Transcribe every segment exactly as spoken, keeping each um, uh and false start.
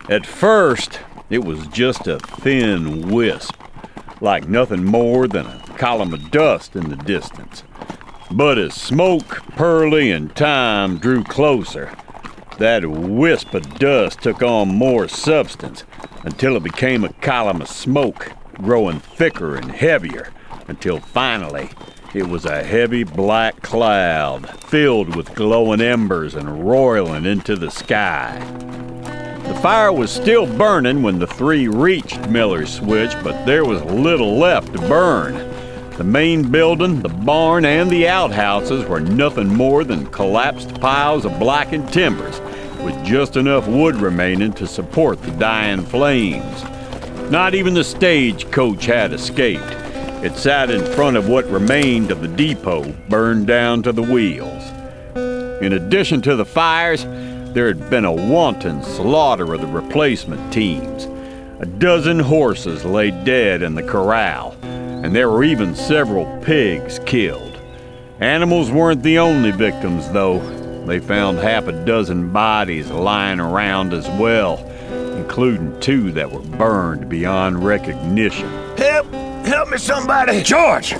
At first, it was just a thin wisp, like nothing more than a column of dust in the distance. But as Smoke, Pearlie, and Tom drew closer, that wisp of dust took on more substance until it became a column of smoke, growing thicker and heavier, until finally it was a heavy black cloud filled with glowing embers and roiling into the sky. The fire was still burning when the three reached Miller's Switch, but there was little left to burn. The main building, the barn, and the outhouses were nothing more than collapsed piles of blackened timbers, with just enough wood remaining to support the dying flames. Not even the stagecoach had escaped. It sat in front of what remained of the depot, burned down to the wheels. In addition to the fires, there had been a wanton slaughter of the replacement teams. A dozen horses lay dead in the corral, and there were even several pigs killed. Animals weren't the only victims, though. They found half a dozen bodies lying around as well, including two that were burned beyond recognition. Help! Help me, somebody! George!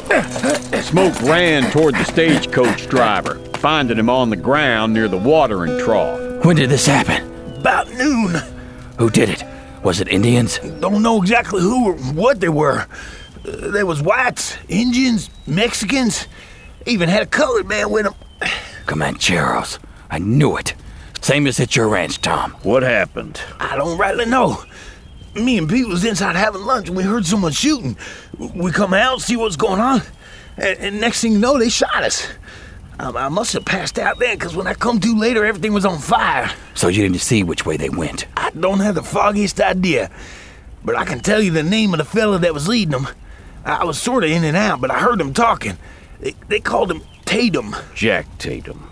Smoke ran toward the stagecoach driver, finding him on the ground near the watering trough. When did this happen? About noon. Who did it? Was it Indians? Don't know exactly who or what they were. Uh, there was whites, Indians, Mexicans, even had a colored man with them. Comancheros. I knew it. Same as at your ranch, Tom. What happened? I don't rightly know. Me and Pete was inside having lunch and we heard someone shooting. We come out, see what's going on, and, and next thing you know, they shot us. I, I must have passed out then, because when I come to later, everything was on fire. So you didn't see which way they went? I don't have the foggiest idea, but I can tell you the name of the fella that was leading them. I was sort of in and out, but I heard them talking. They, they called him Tatum. Jack Tatum.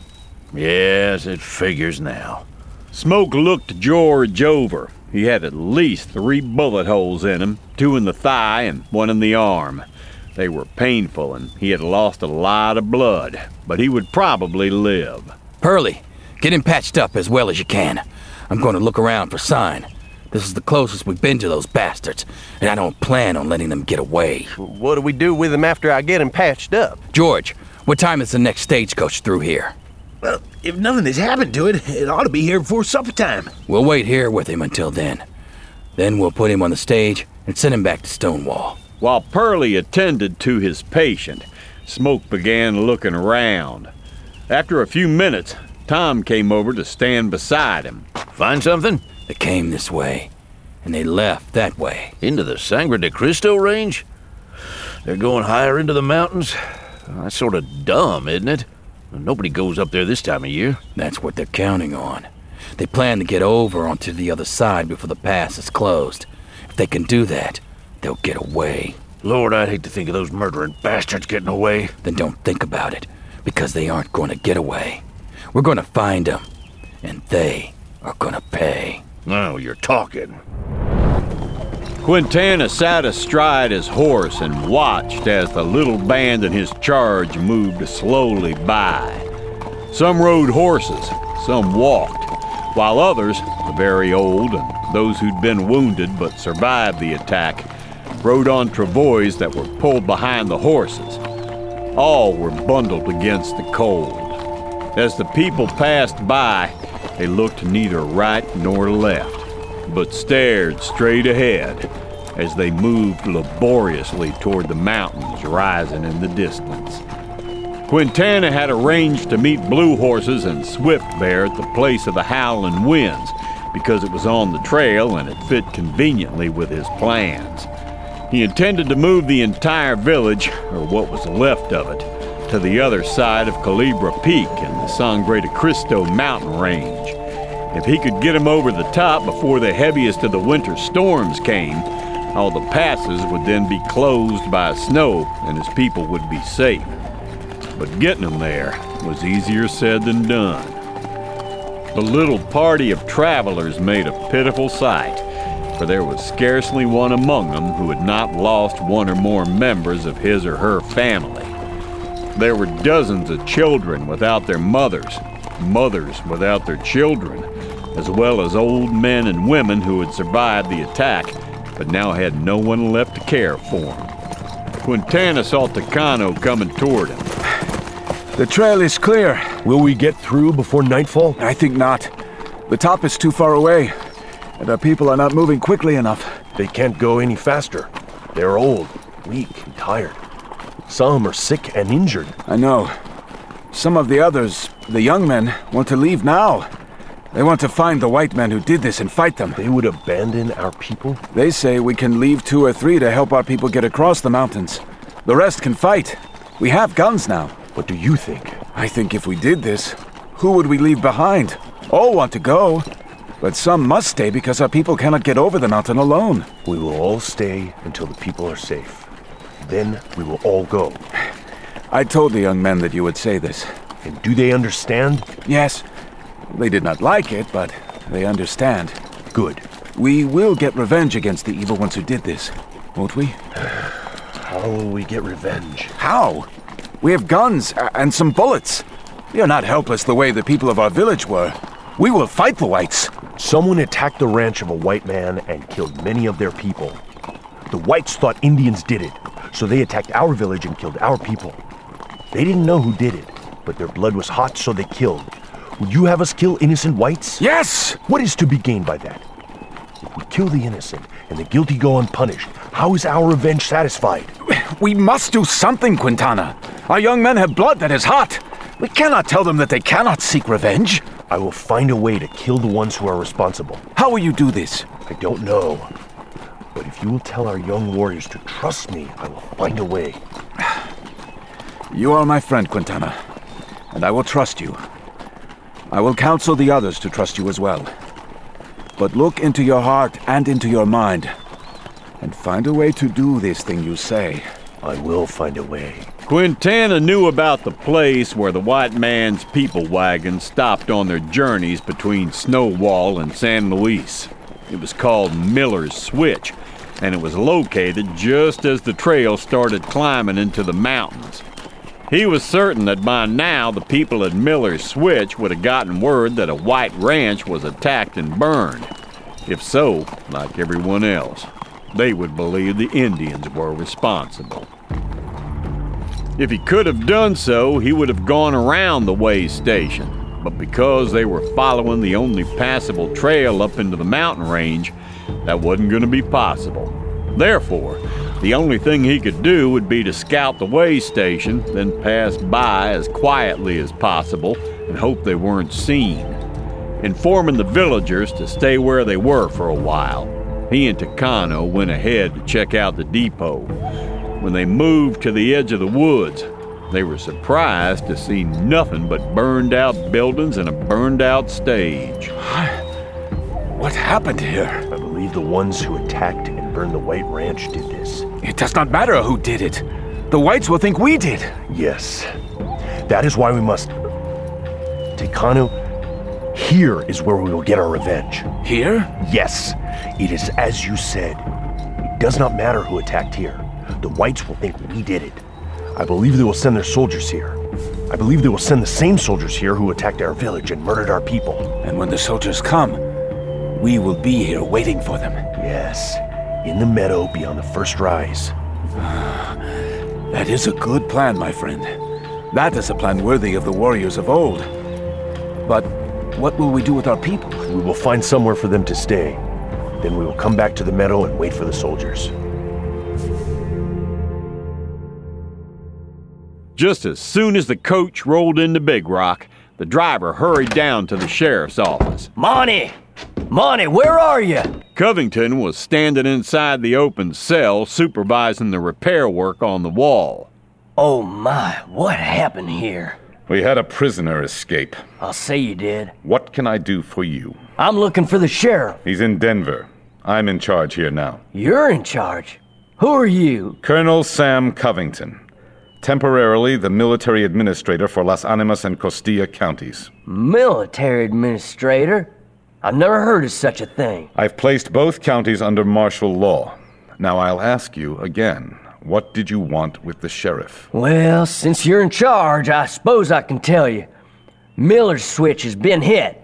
Yes, it figures now. Smoke looked George over. He had at least three bullet holes in him, two in the thigh and one in the arm. They were painful, and he had lost a lot of blood, but he would probably live. Pearlie, get him patched up as well as you can. I'm going to look around for sign. This is the closest we've been to those bastards, and I don't plan on letting them get away. What do we do with him after I get him patched up? George, what time is the next stagecoach through here? Well, if nothing has happened to it, it ought to be here before supper time. We'll wait here with him until then. Then we'll put him on the stage and send him back to Stonewall. While Pearlie attended to his patient, Smoke began looking around. After a few minutes, Tom came over to stand beside him. Find something? They came this way, and they left that way. Into the Sangre de Cristo range? They're going higher into the mountains? That's sort of dumb, isn't it? Nobody goes up there this time of year. That's what they're counting on. They plan to get over onto the other side before the pass is closed. If they can do that, they'll get away. Lord, I'd hate to think of those murdering bastards getting away. Then don't think about it, because they aren't going to get away. We're going to find them, and they are going to pay. Oh, you're talking. Quintana sat astride his horse and watched as the little band in his charge moved slowly by. Some rode horses, some walked, while others, the very old and those who'd been wounded but survived the attack, rode on travois that were pulled behind the horses. All were bundled against the cold. As the people passed by, they looked neither right nor left, but stared straight ahead as they moved laboriously toward the mountains rising in the distance. Quintana had arranged to meet Blue Horses and Swift Bear at the place of the Howlin' Winds because it was on the trail and it fit conveniently with his plans. He intended to move the entire village, or what was left of it, to the other side of Culebra Peak in the Sangre de Cristo mountain range. If he could get him over the top before the heaviest of the winter storms came, all the passes would then be closed by snow and his people would be safe. But getting him there was easier said than done. The little party of travelers made a pitiful sight, for there was scarcely one among them who had not lost one or more members of his or her family. There were dozens of children without their mothers, mothers without their children, as well as old men and women who had survived the attack, but now had no one left to care for him. Quintana saw Takano coming toward him. The trail is clear. Will we get through before nightfall? I think not. The top is too far away, and our people are not moving quickly enough. They can't go any faster. They're old, weak, and tired. Some are sick and injured. I know. Some of the others, the young men, want to leave now. They want to find the white men who did this and fight them. They would abandon our people? They say we can leave two or three to help our people get across the mountains. The rest can fight. We have guns now. What do you think? I think if we did this, who would we leave behind? All want to go, but some must stay because our people cannot get over the mountain alone. We will all stay until the people are safe. Then we will all go. I told the young men that you would say this. And do they understand? Yes. They did not like it, but they understand. Good. We will get revenge against the evil ones who did this, won't we? How will we get revenge? How? We have guns uh, and some bullets. We are not helpless the way the people of our village were. We will fight the whites. Someone attacked the ranch of a white man and killed many of their people. The whites thought Indians did it, so they attacked our village and killed our people. They didn't know who did it, but their blood was hot, so they killed. Would you have us kill innocent whites? Yes! What is to be gained by that? If we kill the innocent and the guilty go unpunished, how is our revenge satisfied? We must do something, Quintana. Our young men have blood that is hot. We cannot tell them that they cannot seek revenge. I will find a way to kill the ones who are responsible. How will you do this? I don't know. But if you will tell our young warriors to trust me, I will find a way. You are my friend, Quintana, and I will trust you. I will counsel the others to trust you as well. But look into your heart and into your mind, and find a way to do this thing you say. I will find a way. Quintana knew about the place where the white man's people wagon stopped on their journeys between Snowwall and San Luis. It was called Miller's Switch, and it was located just as the trail started climbing into the mountains. He was certain that by now the people at Miller's Switch would have gotten word that a white ranch was attacked and burned. If so, like everyone else, they would believe the Indians were responsible. If he could have done so, he would have gone around the way station. But because they were following the only passable trail up into the mountain range, that wasn't going to be possible. Therefore, the only thing he could do would be to scout the way station, then pass by as quietly as possible and hope they weren't seen. Informing the villagers to stay where they were for a while, he and Takano went ahead to check out the depot. When they moved to the edge of the woods, they were surprised to see nothing but burned out buildings and a burned out stage. What happened here? I believe the ones who attacked and burned the white ranch did this. It does not matter who did it. The whites will think we did. Yes. That is why we must... Takano, here is where we will get our revenge. Here? Yes. It is as you said. It does not matter who attacked here. The whites will think we did it. I believe they will send their soldiers here. I believe they will send the same soldiers here who attacked our village and murdered our people. And when the soldiers come, we will be here waiting for them. Yes, in the meadow beyond the first rise. That is a good plan, my friend. That is a plan worthy of the warriors of old. But what will we do with our people? We will find somewhere for them to stay. Then we will come back to the meadow and wait for the soldiers. Just as soon as the coach rolled into Big Rock, the driver hurried down to the sheriff's office. Monty! Monty, where are you? Covington was standing inside the open cell supervising the repair work on the wall. Oh my, what happened here? We had a prisoner escape. I'll say you did. What can I do for you? I'm looking for the sheriff. He's in Denver. I'm in charge here now. You're in charge? Who are you? Colonel Sam Covington. Temporarily the military administrator for Las Animas and Costilla counties. Military administrator? I've never heard of such a thing. I've placed both counties under martial law. Now I'll ask you again, what did you want with the sheriff? Well, since you're in charge, I suppose I can tell you. Miller's Switch has been hit.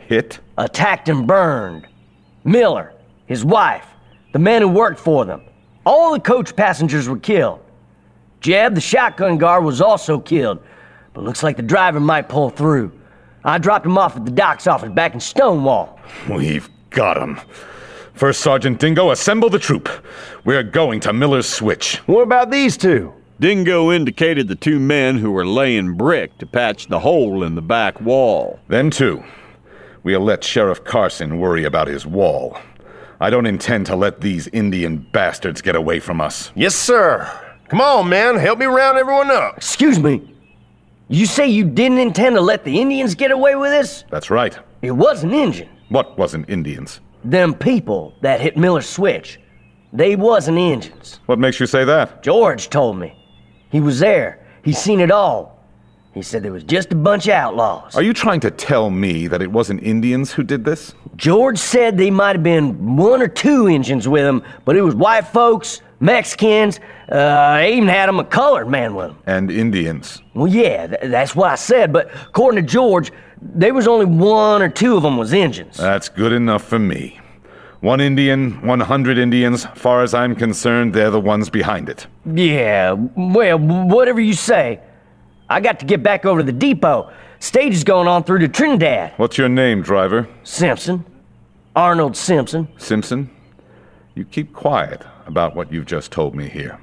hit? Attacked and burned. Miller, his wife, the men who worked for them. All the coach passengers were killed. Jeb, the shotgun guard, was also killed, but looks like the driver might pull through. I dropped him off at the doc's office back in Stonewall. We've got him. First Sergeant Dingo, assemble the troop. We're going to Miller's Switch. What about these two? Dingo indicated the two men who were laying brick to patch the hole in the back wall. Then, too, we'll let Sheriff Carson worry about his wall. I don't intend to let these Indian bastards get away from us. Yes, sir. Come on, man. Help me round everyone up. Excuse me. You say you didn't intend to let the Indians get away with this? That's right. It wasn't Injun. What wasn't Indians? Them people that hit Miller's Switch. They wasn't Injuns. What makes you say that? George told me. He was there. He seen it all. He said there was just a bunch of outlaws. Are you trying to tell me that it wasn't Indians who did this? George said they might have been one or two Injuns with him, but it was white folks, Mexicans, uh, even had him a colored man with him. And Indians. Well, yeah, th- that's what I said, but according to George, there was only one or two of them was Injuns. That's good enough for me. One Indian, one hundred Indians, far as I'm concerned, they're the ones behind it. Yeah, well, whatever you say. I got to get back over to the depot. Stage is going on through to Trinidad. What's your name, driver? Simpson. Arnold Simpson. Simpson? You keep quiet about what you've just told me here.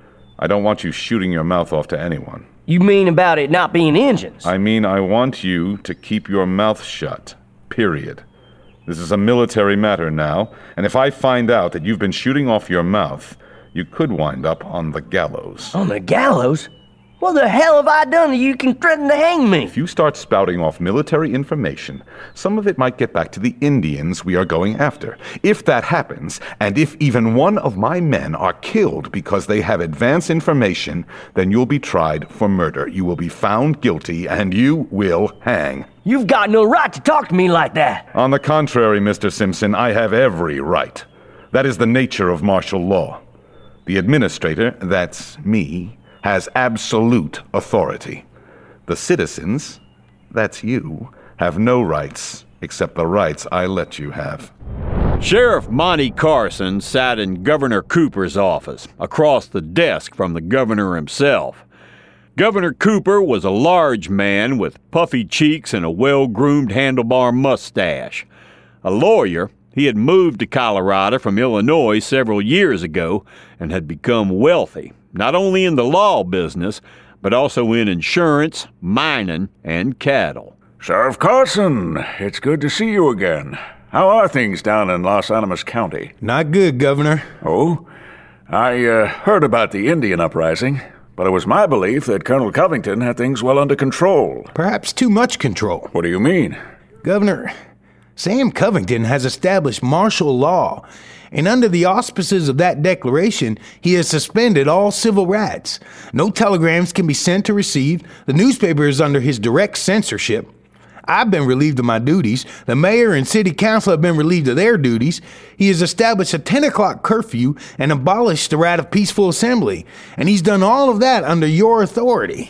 I don't want you shooting your mouth off to anyone. You mean about it not being Injuns? I mean I want you to keep your mouth shut. Period. This is a military matter now, and if I find out that you've been shooting off your mouth, you could wind up on the gallows. On the gallows? What the hell have I done that you can threaten to hang me? If you start spouting off military information, some of it might get back to the Indians we are going after. If that happens, and if even one of my men are killed because they have advance information, then you'll be tried for murder. You will be found guilty, and you will hang. You've got no right to talk to me like that. On the contrary, Mister Simpson, I have every right. That is the nature of martial law. The administrator, that's me, has absolute authority. The citizens, that's you, have no rights except the rights I let you have. Sheriff Monty Carson sat in Governor Cooper's office, across the desk from the governor himself. Governor Cooper was a large man with puffy cheeks and a well-groomed handlebar mustache. A lawyer, he had moved to Colorado from Illinois several years ago and had become wealthy, not only in the law business, but also in insurance, mining, and cattle. Sheriff Carson, it's good to see you again. How are things down in Los Animas County? Not good, Governor. Oh? I uh, heard about the Indian uprising, but it was my belief that Colonel Covington had things well under control. Perhaps too much control. What do you mean? Governor, Sam Covington has established martial law, and under the auspices of that declaration, he has suspended all civil rights. No telegrams can be sent or received. The newspaper is under his direct censorship. I've been relieved of my duties. The mayor and city council have been relieved of their duties. He has established a ten o'clock curfew and abolished the right of peaceful assembly. And he's done all of that under your authority.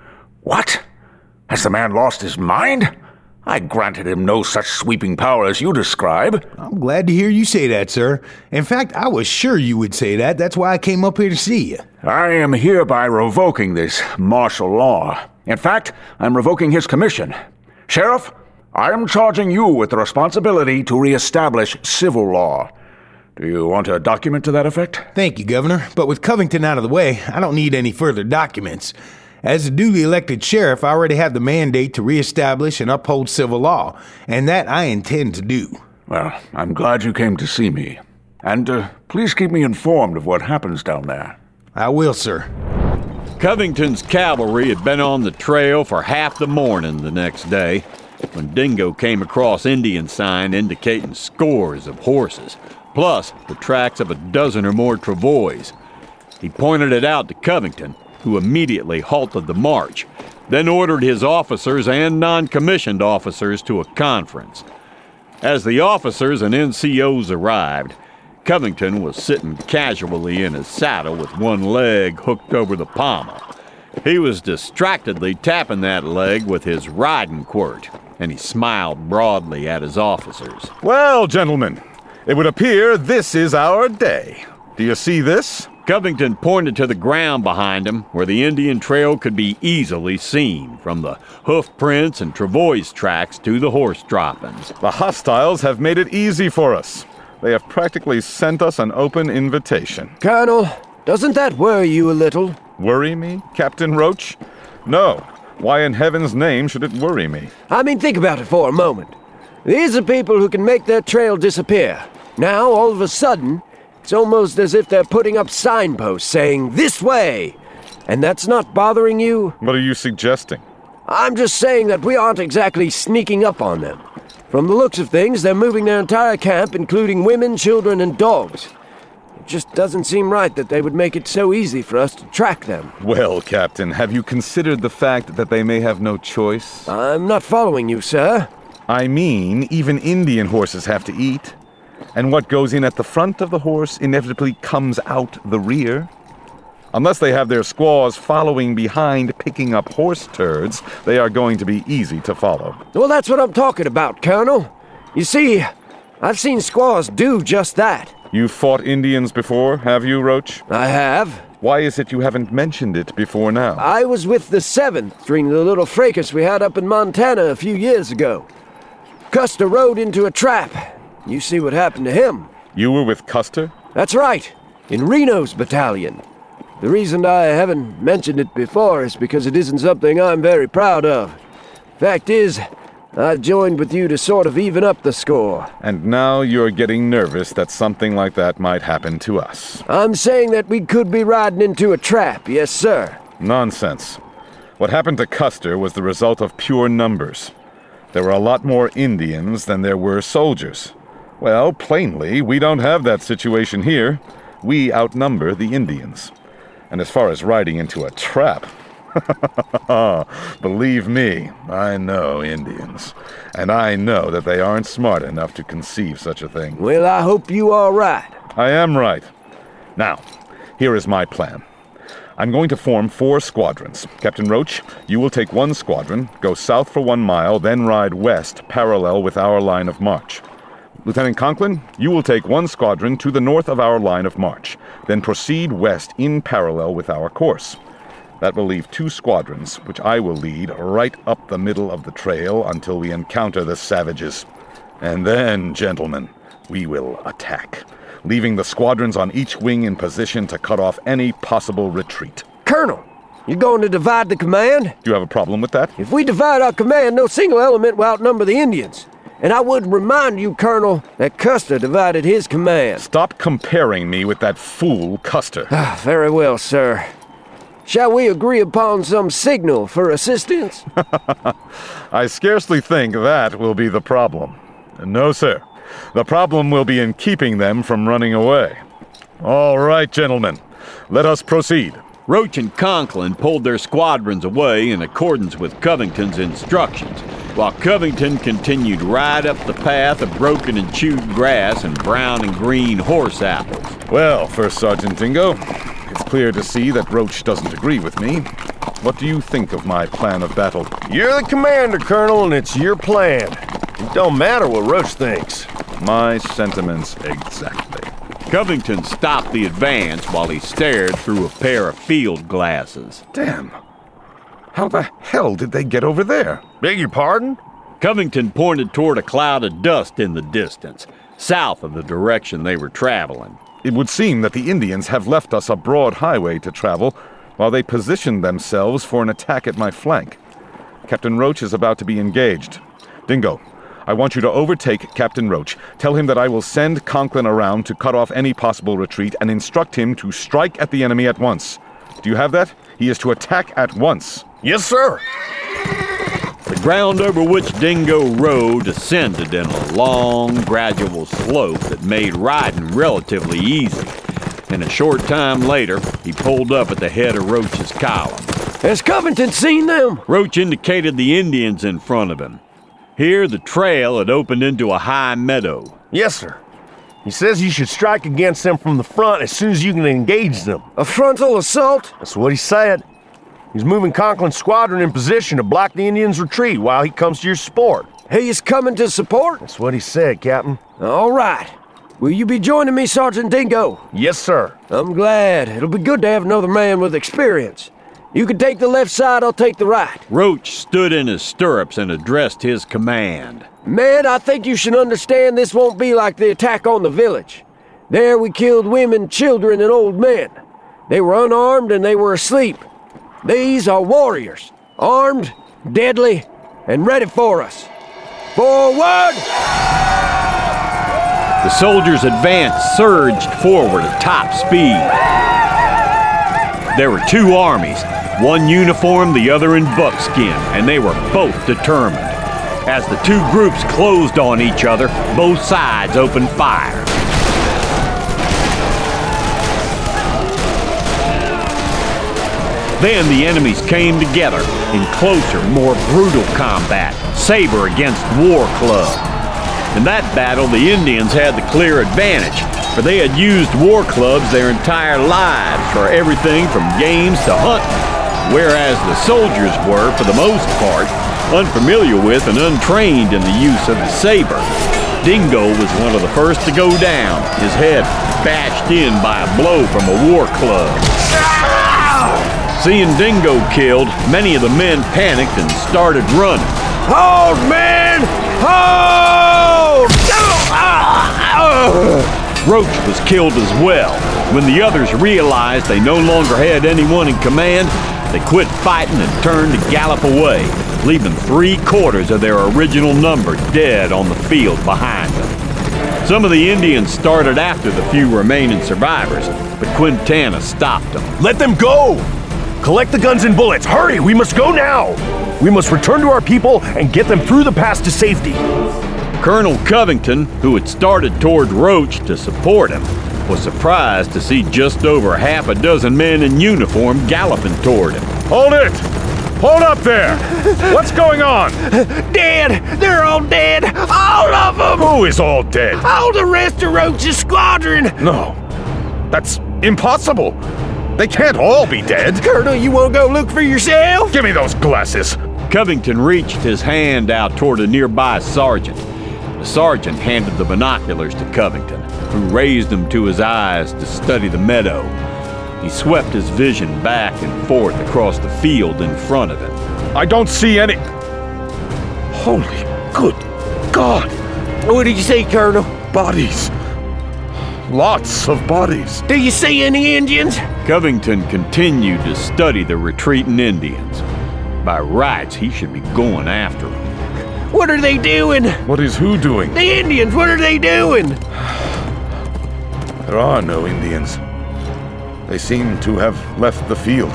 What? Has the man lost his mind? I granted him no such sweeping power as you describe. I'm glad to hear you say that, sir. In fact, I was sure you would say that. That's why I came up here to see you. I am hereby revoking this martial law. In fact, I'm revoking his commission. Sheriff, I am charging you with the responsibility to reestablish civil law. Do you want a document to that effect? Thank you, Governor. But with Covington out of the way, I don't need any further documents. As a duly elected sheriff, I already have the mandate to reestablish and uphold civil law, and that I intend to do. Well, I'm glad you came to see me. And uh, please keep me informed of what happens down there. I will, sir. Covington's cavalry had been on the trail for half the morning the next day when Dingo came across Indian sign indicating scores of horses, plus the tracks of a dozen or more travois. He pointed it out to Covington, who immediately halted the march, then ordered his officers and non-commissioned officers to a conference. As the officers and N C Os arrived, Covington was sitting casually in his saddle with one leg hooked over the pommel. He was distractedly tapping that leg with his riding quirt. and he smiled broadly at his officers. Well, gentlemen, it would appear this is our day. Do you see this? Covington pointed to the ground behind him, where the Indian trail could be easily seen, from the hoof prints and travois tracks to the horse droppings. The hostiles have made it easy for us. They have practically sent us an open invitation. Colonel, doesn't that worry you a little? Worry me, Captain Roach? No. Why in heaven's name should it worry me? I mean, think about it for a moment. These are people who can make their trail disappear. Now, all of a sudden, it's almost as if they're putting up signposts saying, "This way!" And that's not bothering you? What are you suggesting? I'm just saying that we aren't exactly sneaking up on them. From the looks of things, they're moving their entire camp, including women, children, and dogs. It just doesn't seem right that they would make it so easy for us to track them. Well, Captain, have you considered the fact that they may have no choice? I'm not following you, sir. I mean, even Indian horses have to eat. And what goes in at the front of the horse inevitably comes out the rear. Unless they have their squaws following behind picking up horse turds, they are going to be easy to follow. Well, that's what I'm talking about, Colonel. You see, I've seen squaws do just that. You've fought Indians before, have you, Roach? I have. Why is it you haven't mentioned it before now? I was with the seventh during the little fracas we had up in Montana a few years ago. Custer rode into a trap. You see what happened to him. You were with Custer? That's right, in Reno's battalion. The reason I haven't mentioned it before is because it isn't something I'm very proud of. Fact is, I joined with you to sort of even up the score. And now you're getting nervous that something like that might happen to us. I'm saying that we could be riding into a trap, yes, sir. Nonsense. What happened to Custer was the result of pure numbers. There were a lot more Indians than there were soldiers. Well, plainly, we don't have that situation here. We outnumber the Indians. And as far as riding into a trap, believe me, I know Indians. And I know that they aren't smart enough to conceive such a thing. Well, I hope you are right. I am right. Now, here is my plan. I'm going to form four squadrons. Captain Roach, you will take one squadron, go south for one mile, then ride west parallel with our line of march. Lieutenant Conklin, you will take one squadron to the north of our line of march, then proceed west in parallel with our course. That will leave two squadrons, which I will lead right up the middle of the trail until we encounter the savages. And then, gentlemen, we will attack, leaving the squadrons on each wing in position to cut off any possible retreat. Colonel, you're going to divide the command? Do you have a problem with that? If we divide our command, no single element will outnumber the Indians. And I would remind you, Colonel, that Custer divided his command. Stop comparing me with that fool Custer. Ah, very well, sir. Shall we agree upon some signal for assistance? I scarcely think that will be the problem. No, sir. The problem will be in keeping them from running away. All right, gentlemen. Let us proceed. Roach and Conklin pulled their squadrons away in accordance with Covington's instructions, while Covington continued right up the path of broken and chewed grass and brown and green horse apples. Well, First Sergeant Dingo, it's clear to see that Roach doesn't agree with me. What do you think of my plan of battle? You're the commander, Colonel, and it's your plan. It don't matter what Roach thinks. My sentiments exactly. Covington stopped the advance while he stared through a pair of field glasses. Damn. How the hell did they get over there? Beg your pardon? Covington pointed toward a cloud of dust in the distance, south of the direction they were traveling. It would seem that the Indians have left us a broad highway to travel while they positioned themselves for an attack at my flank. Captain Roach is about to be engaged. Dingo, I want you to overtake Captain Roach. Tell him that I will send Conklin around to cut off any possible retreat and instruct him to strike at the enemy at once. Do you have that? He is to attack at once. Yes, sir. The ground over which Dingo rode descended in a long, gradual slope that made riding relatively easy. And a short time later, he pulled up at the head of Roach's column. Has Covington seen them? Roach indicated the Indians in front of him. Here, the trail had opened into a high meadow. Yes, sir. He says you should strike against them from the front as soon as you can engage them. A frontal assault? That's what he said. He's moving Conklin's squadron in position to block the Indians' retreat while he comes to your support. He is coming to support? That's what he said, Captain. All right. Will you be joining me, Sergeant Dingo? Yes, sir. I'm glad. It'll be good to have another man with experience. You can take the left side, I'll take the right. Roach stood in his stirrups and addressed his command. Men, I think you should understand this won't be like the attack on the village. There we killed women, children, and old men. They were unarmed and they were asleep. These are warriors, armed, deadly, and ready for us. Forward! The soldiers' advance surged forward at top speed. There were two armies, one uniformed, the other in buckskin, and they were both determined. As the two groups closed on each other, both sides opened fire. Then the enemies came together in closer, more brutal combat, saber against war club. In that battle, the Indians had the clear advantage, for they had used war clubs their entire lives for everything from games to hunting, whereas the soldiers were, for the most part, unfamiliar with and untrained in the use of the saber. Dingo was one of the first to go down, his head bashed in by a blow from a war club. Seeing Dingo killed, many of the men panicked and started running. Hold, men! Hold! Roach was killed as well. When the others realized they no longer had anyone in command, they quit fighting and turned to gallop away, leaving three quarters of their original number dead on the field behind them. Some of the Indians started after the few remaining survivors, but Quintana stopped them. Let them go! Collect the guns and bullets. Hurry, we must go now. We must return to our people and get them through the pass to safety. Colonel Covington, who had started toward Roach to support him, was surprised to see just over half a dozen men in uniform galloping toward him. Hold it! Hold up there! What's going on? Dead! They're all dead! All of them! Who is all dead? All the rest of Roach's squadron! No, that's impossible. They can't all be dead. Colonel, you won't go look for yourself? Give me those glasses. Covington reached his hand out toward a nearby sergeant. The sergeant handed the binoculars to Covington, who raised them to his eyes to study the meadow. He swept his vision back and forth across the field in front of him. I don't see any... Holy good God! What did you see, Colonel? Bodies. Lots of bodies. Do you see any Indians? Covington continued to study the retreating Indians. By rights, he should be going after them. What are they doing? What is who doing? The Indians, what are they doing? There are no Indians. They seem to have left the field.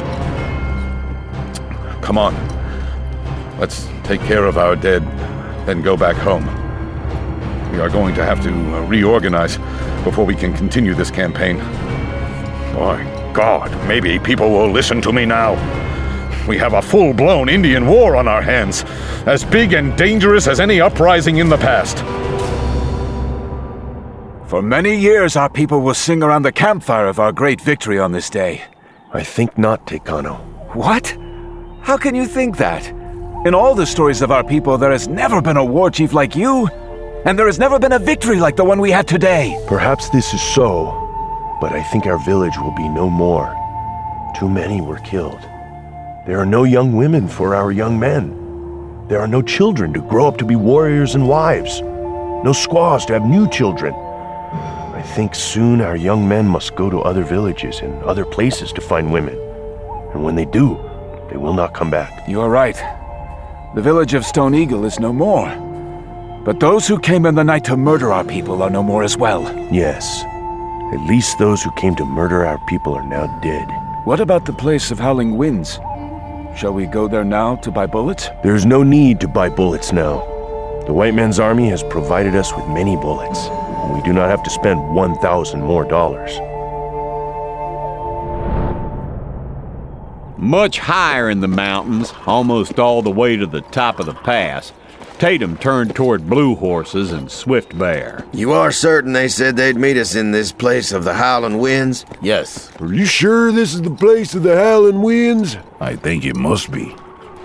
Come on. Let's take care of our dead, then go back home. We are going to have to uh, reorganize before we can continue this campaign. My God, maybe people will listen to me now. We have a full-blown Indian war on our hands, as big and dangerous as any uprising in the past. For many years, our people will sing around the campfire of our great victory on this day. I think not, Tecano. What? How can you think that? In all the stories of our people, there has never been a war chief like you, and there has never been a victory like the one we had today. Perhaps this is so, but I think our village will be no more. Too many were killed. There are no young women for our young men. There are no children to grow up to be warriors and wives. No squaws to have new children. I think soon our young men must go to other villages and other places to find women. And when they do, they will not come back. You are right. The village of Stone Eagle is no more. But those who came in the night to murder our people are no more as well. Yes. At least those who came to murder our people are now dead. What about the place of Howling Winds? Shall we go there now to buy bullets? There's no need to buy bullets now. The white man's army has provided us with many bullets, and we do not have to spend one thousand more dollars. Much higher in the mountains, almost all the way to the top of the pass, Tatum turned toward Blue Horses and Swift Bear. You are certain they said they'd meet us in this place of the Howling Winds? Yes. Are you sure this is the place of the Howling Winds? I think it must be.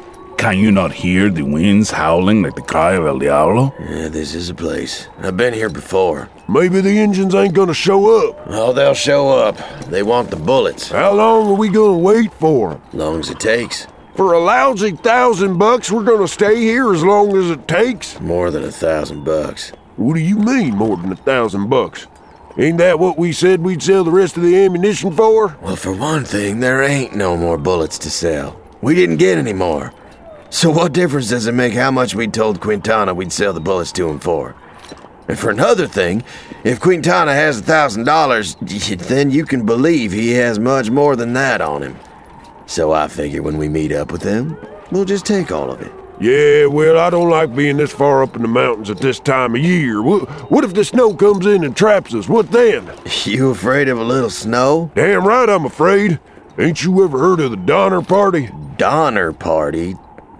Can you not hear the winds howling like the cry of El Diablo? Yeah, this is a place. I've been here before. Maybe the Injuns ain't gonna show up. Oh, they'll show up. They want the bullets. How long are we gonna wait for them? Long as it takes. For a lousy thousand bucks, we're gonna stay here as long as it takes? More than a thousand bucks. What do you mean, more than a thousand bucks? Ain't that what we said we'd sell the rest of the ammunition for? Well, for one thing, there ain't no more bullets to sell. We didn't get any more. So what difference does it make how much we told Quintana we'd sell the bullets to him for? And for another thing, if Quintana has a thousand dollars, then you can believe he has much more than that on him. So I figure when we meet up with him, we'll just take all of it. Yeah, well, I don't like being this far up in the mountains at this time of year. What, what if the snow comes in and traps us? What then? You afraid of a little snow? Damn right I'm afraid. Ain't you ever heard of the Donner Party? Donner Party?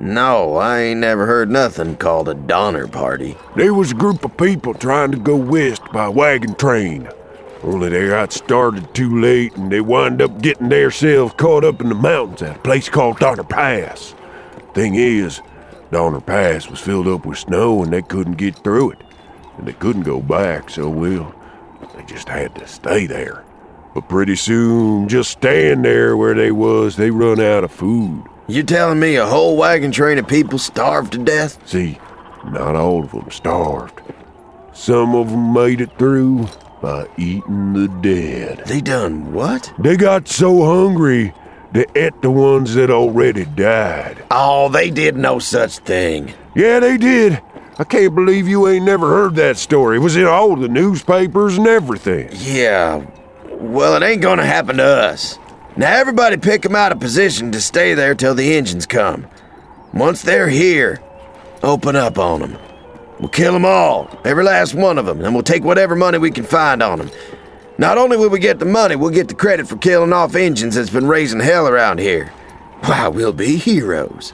No, I ain't never heard nothing called a Donner Party. There was a group of people trying to go west by wagon train. Only they got started too late and they wind up getting themselves caught up in the mountains at a place called Donner Pass. Thing is, Donner Pass was filled up with snow and they couldn't get through it. And they couldn't go back, so well, they just had to stay there. But pretty soon, just staying there where they was, they run out of food. You telling me a whole wagon train of people starved to death? See, not all of them starved. Some of them made it through by eating the dead. They done what? They got so hungry, they ate the ones that already died. Oh, they did no such thing. Yeah, they did. I can't believe you ain't never heard that story. It was in all the newspapers and everything. Yeah, well, it ain't gonna happen to us. Now everybody pick them out of position to stay there till the engines come. Once they're here, open up on them. We'll kill them all, every last one of them, and we'll take whatever money we can find on them. Not only will we get the money, we'll get the credit for killing off engines that's been raising hell around here. Wow, we'll be heroes.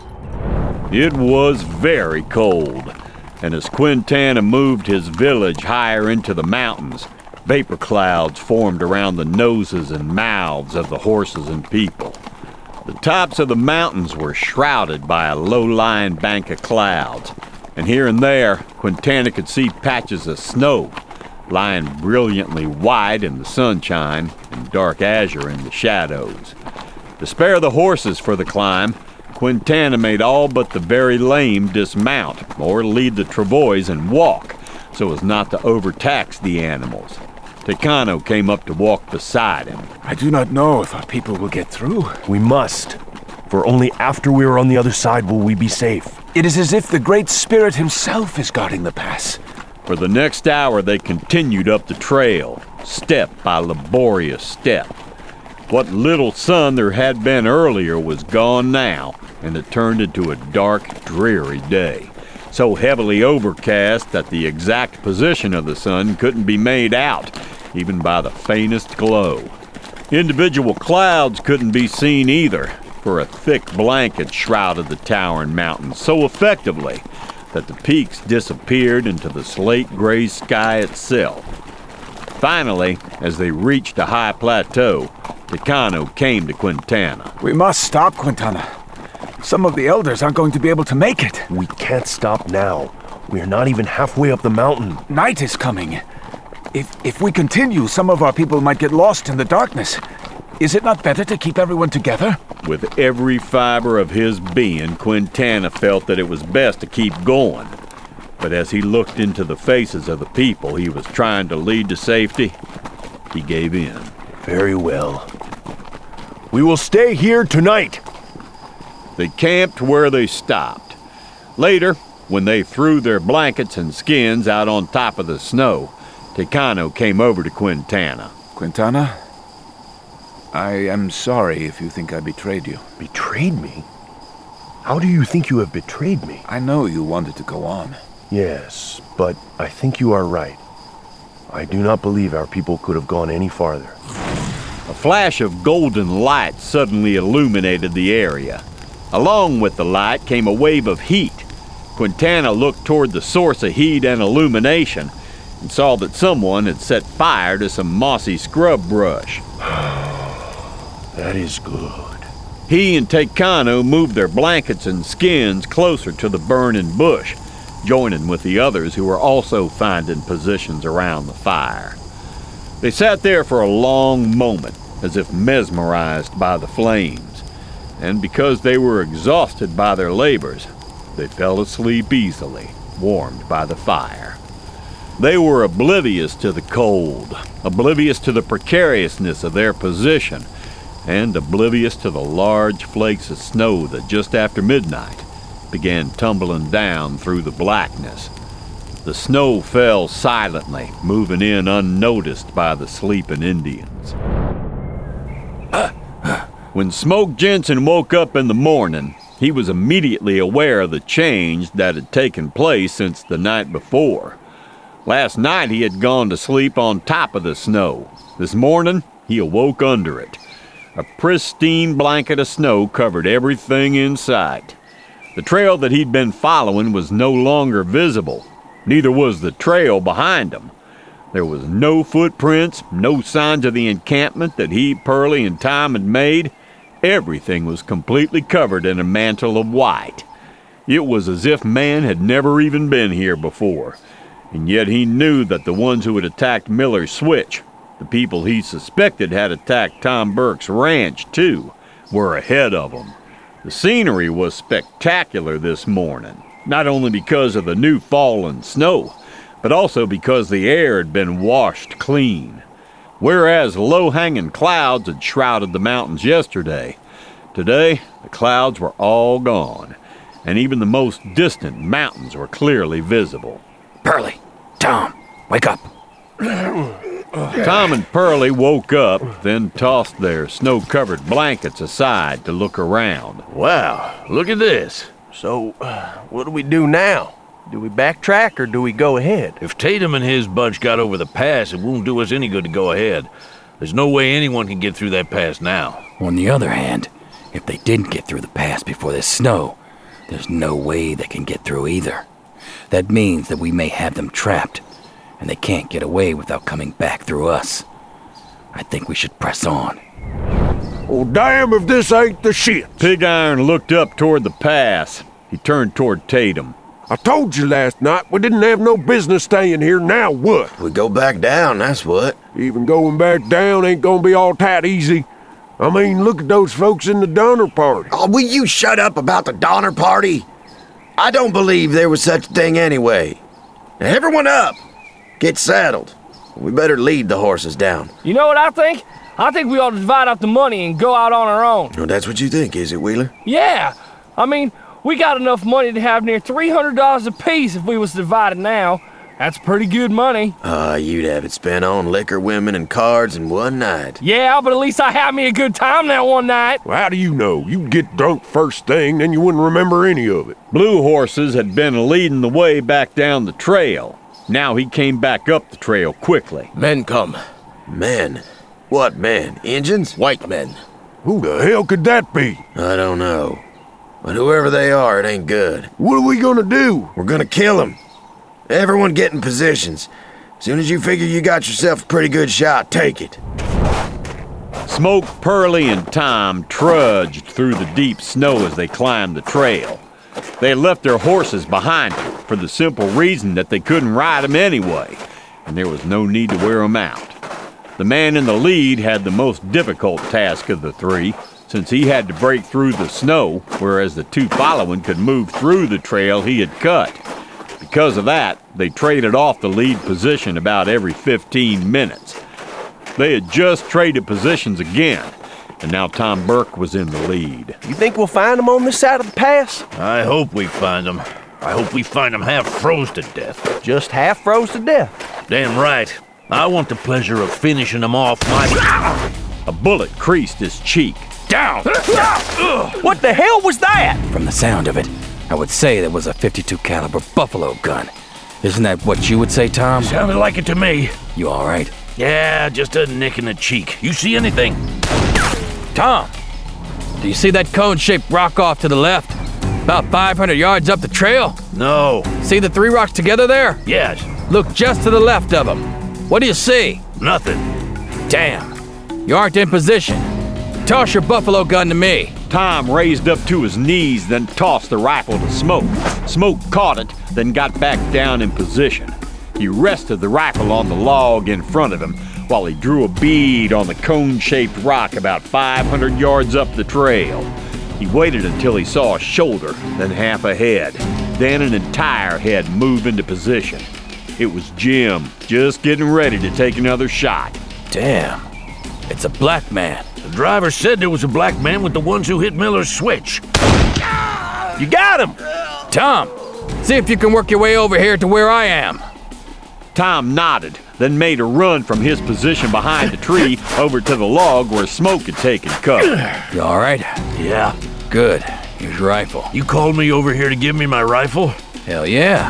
It was very cold, and as Quintana moved his village higher into the mountains, vapor clouds formed around the noses and mouths of the horses and people. The tops of the mountains were shrouded by a low-lying bank of clouds, and here and there, Quintana could see patches of snow lying brilliantly white in the sunshine and dark azure in the shadows. To spare the horses for the climb, Quintana made all but the very lame dismount or lead the travois and walk so as not to overtax the animals. Tecano came up to walk beside him. I do not know if our people will get through. We must, for only after we are on the other side will we be safe. It is as if the Great Spirit himself is guarding the pass. For the next hour, they continued up the trail, step by laborious step. What little sun there had been earlier was gone now, and it turned into a dark, dreary day, so heavily overcast that the exact position of the sun couldn't be made out, even by the faintest glow. Individual clouds couldn't be seen either, for a thick blanket shrouded the towering mountains so effectively that the peaks disappeared into the slate-gray sky itself. Finally, as they reached a high plateau, Tecano came to Quintana. We must stop, Quintana. Some of the elders aren't going to be able to make it. We can't stop now. We are not even halfway up the mountain. Night is coming. If if we continue, some of our people might get lost in the darkness. Is it not better to keep everyone together? With every fiber of his being, Quintana felt that it was best to keep going. But as he looked into the faces of the people he was trying to lead to safety, he gave in. Very well. We will stay here tonight. They camped where they stopped. Later, when they threw their blankets and skins out on top of the snow, Tecano came over to Quintana. Quintana, I am sorry if you think I betrayed you. Betrayed me? How do you think you have betrayed me? I know you wanted to go on. Yes, but I think you are right. I do not believe our people could have gone any farther. A flash of golden light suddenly illuminated the area. Along with the light came a wave of heat. Quintana looked toward the source of heat and illumination and saw that someone had set fire to some mossy scrub brush. That is good. He and Tecano moved their blankets and skins closer to the burning bush, joining with the others who were also finding positions around the fire. They sat there for a long moment, as if mesmerized by the flames, and because they were exhausted by their labors, they fell asleep easily, warmed by the fire. They were oblivious to the cold, oblivious to the precariousness of their position, and oblivious to the large flakes of snow that just after midnight began tumbling down through the blackness. The snow fell silently, moving in unnoticed by the sleeping Indians. When Smoke Jensen woke up in the morning, he was immediately aware of the change that had taken place since the night before. Last night he had gone to sleep on top of the snow. This morning he awoke under it. A pristine blanket of snow covered everything in sight. The trail that he'd been following was no longer visible. Neither was the trail behind him. There was no footprints, no signs of the encampment that he, Pearlie, and Tom had made. Everything was completely covered in a mantle of white. It was as if man had never even been here before. And yet he knew that the ones who had attacked Miller's Switch, the people he suspected had attacked Tom Burke's ranch, too, were ahead of him. The scenery was spectacular this morning, not only because of the new fallen snow, but also because the air had been washed clean. Whereas low-hanging clouds had shrouded the mountains yesterday, today the clouds were all gone, and even the most distant mountains were clearly visible. Pearlie, Tom, wake up. Tom and Pearlie woke up, then tossed their snow-covered blankets aside to look around. Wow, look at this. So, uh, what do we do now? Do we backtrack or do we go ahead? If Tatum and his bunch got over the pass, it won't do us any good to go ahead. There's no way anyone can get through that pass now. On the other hand, if they didn't get through the pass before this snow, there's no way they can get through either. That means that we may have them trapped, and they can't get away without coming back through us. I think we should press on. Well, damn if this ain't the shit. Pig Iron looked up toward the pass. He turned toward Tatum. I told you last night we didn't have no business staying here. Now what? We go back down, that's what. Even going back down ain't gonna be all that easy. I mean, look at those folks in the Donner Party. Oh, will you shut up about the Donner Party? I don't believe there was such a thing anyway. Now, everyone up. Get saddled. We better lead the horses down. You know what I think? I think we ought to divide up the money and go out on our own. Well, that's what you think, is it, Wheeler? Yeah. I mean, we got enough money to have near three hundred dollars apiece if we was divided now. That's pretty good money. Ah, uh, you'd have it spent on liquor, women, and cards in one night. Yeah, but at least I had me a good time that one night. Well, how do you know? You'd get drunk first thing, then you wouldn't remember any of it. Blue Horses had been leading the way back down the trail. Now he came back up the trail quickly. Men come. Men? What men? Injuns? White men. Who the hell could that be? I don't know. But whoever they are, it ain't good. What are we gonna do? We're gonna kill them. Everyone get in positions. As soon as you figure you got yourself a pretty good shot, take it. Smoke, Pearlie, and Tom trudged through the deep snow as they climbed the trail. They had left their horses behind them for the simple reason that they couldn't ride them anyway, and there was no need to wear them out. The man in the lead had the most difficult task of the three, since he had to break through the snow, whereas the two following could move through the trail he had cut. Because of that, they traded off the lead position about every fifteen minutes. They had just traded positions again, and now Tom Burke was in the lead. You think we'll find them on this side of the pass? I hope we find them. I hope we find them half froze to death. Just half froze to death? Damn right. I want the pleasure of finishing them off my... A bullet creased his cheek. Down! What the hell was that? From the sound of it, I would say that was a fifty-two caliber buffalo gun. Isn't that what you would say, Tom? Sounded like it to me. You all right? Yeah, just a nick in the cheek. You see anything? Tom, do you see that cone-shaped rock off to the left? About five hundred yards up the trail? No. See the three rocks together there? Yes. Look just to the left of them. What do you see? Nothing. Damn. You aren't in position. Toss your buffalo gun to me. Tom raised up to his knees, then tossed the rifle to Smoke. Smoke caught it, then got back down in position. He rested the rifle on the log in front of him while he drew a bead on the cone-shaped rock about five hundred yards up the trail. He waited until he saw a shoulder, then half a head, then an entire head move into position. It was Jim, just getting ready to take another shot. Damn. It's a black man. The driver said there was a black man with the ones who hit Miller's switch. You got him! Tom, see if you can work your way over here to where I am. Tom nodded, then made a run from his position behind the tree over to the log where Smoke had taken cover. You all right? Yeah. Good. Here's your rifle. You called me over here to give me my rifle? Hell yeah.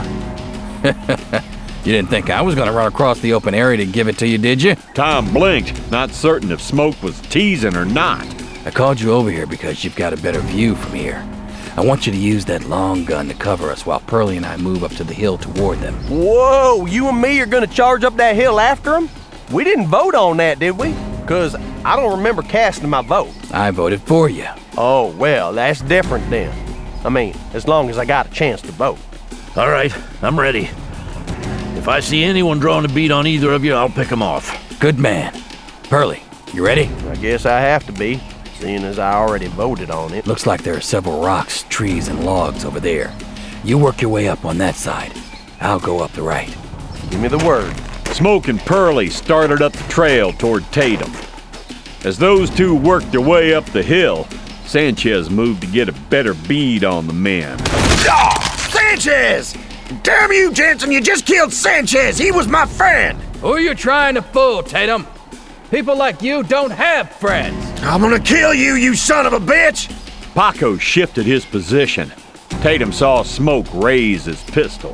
You didn't think I was going to run across the open area to give it to you, did you? Tom blinked, not certain if Smoke was teasing or not. I called you over here because you've got a better view from here. I want you to use that long gun to cover us while Pearlie and I move up to the hill toward them. Whoa, you and me are gonna charge up that hill after them? We didn't vote on that, did we? Because I don't remember casting my vote. I voted for you. Oh, well, that's different then. I mean, as long as I got a chance to vote. All right, I'm ready. If I see anyone drawing a bead on either of you, I'll pick them off. Good man. Pearlie, you ready? I guess I have to be, seeing as I already voted on it. Looks like there are several rocks, trees, and logs over there. You work your way up on that side. I'll go up the right. Give me the word. Smoke and Pearlie started up the trail toward Tatum. As those two worked their way up the hill, Sanchez moved to get a better bead on the men. Oh, Sanchez! Damn you, Jensen, you just killed Sanchez! He was my friend! Who are you trying to fool, Tatum? People like you don't have friends. I'm gonna kill you, you son of a bitch! Paco shifted his position. Tatum saw Smoke raise his pistol.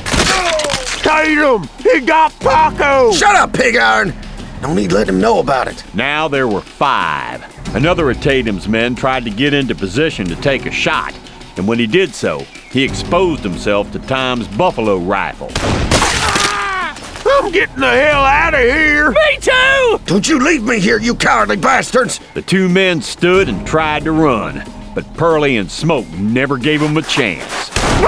Tatum! He got Paco! Shut up, Pig Iron! No need to let him know about it. Now there were five. Another of Tatum's men tried to get into position to take a shot, and when he did so, he exposed himself to Tom's buffalo rifle. I'm getting the hell out of here! Me too! Don't you leave me here, you cowardly bastards! The two men stood and tried to run, but Pearlie and Smoke never gave them a chance.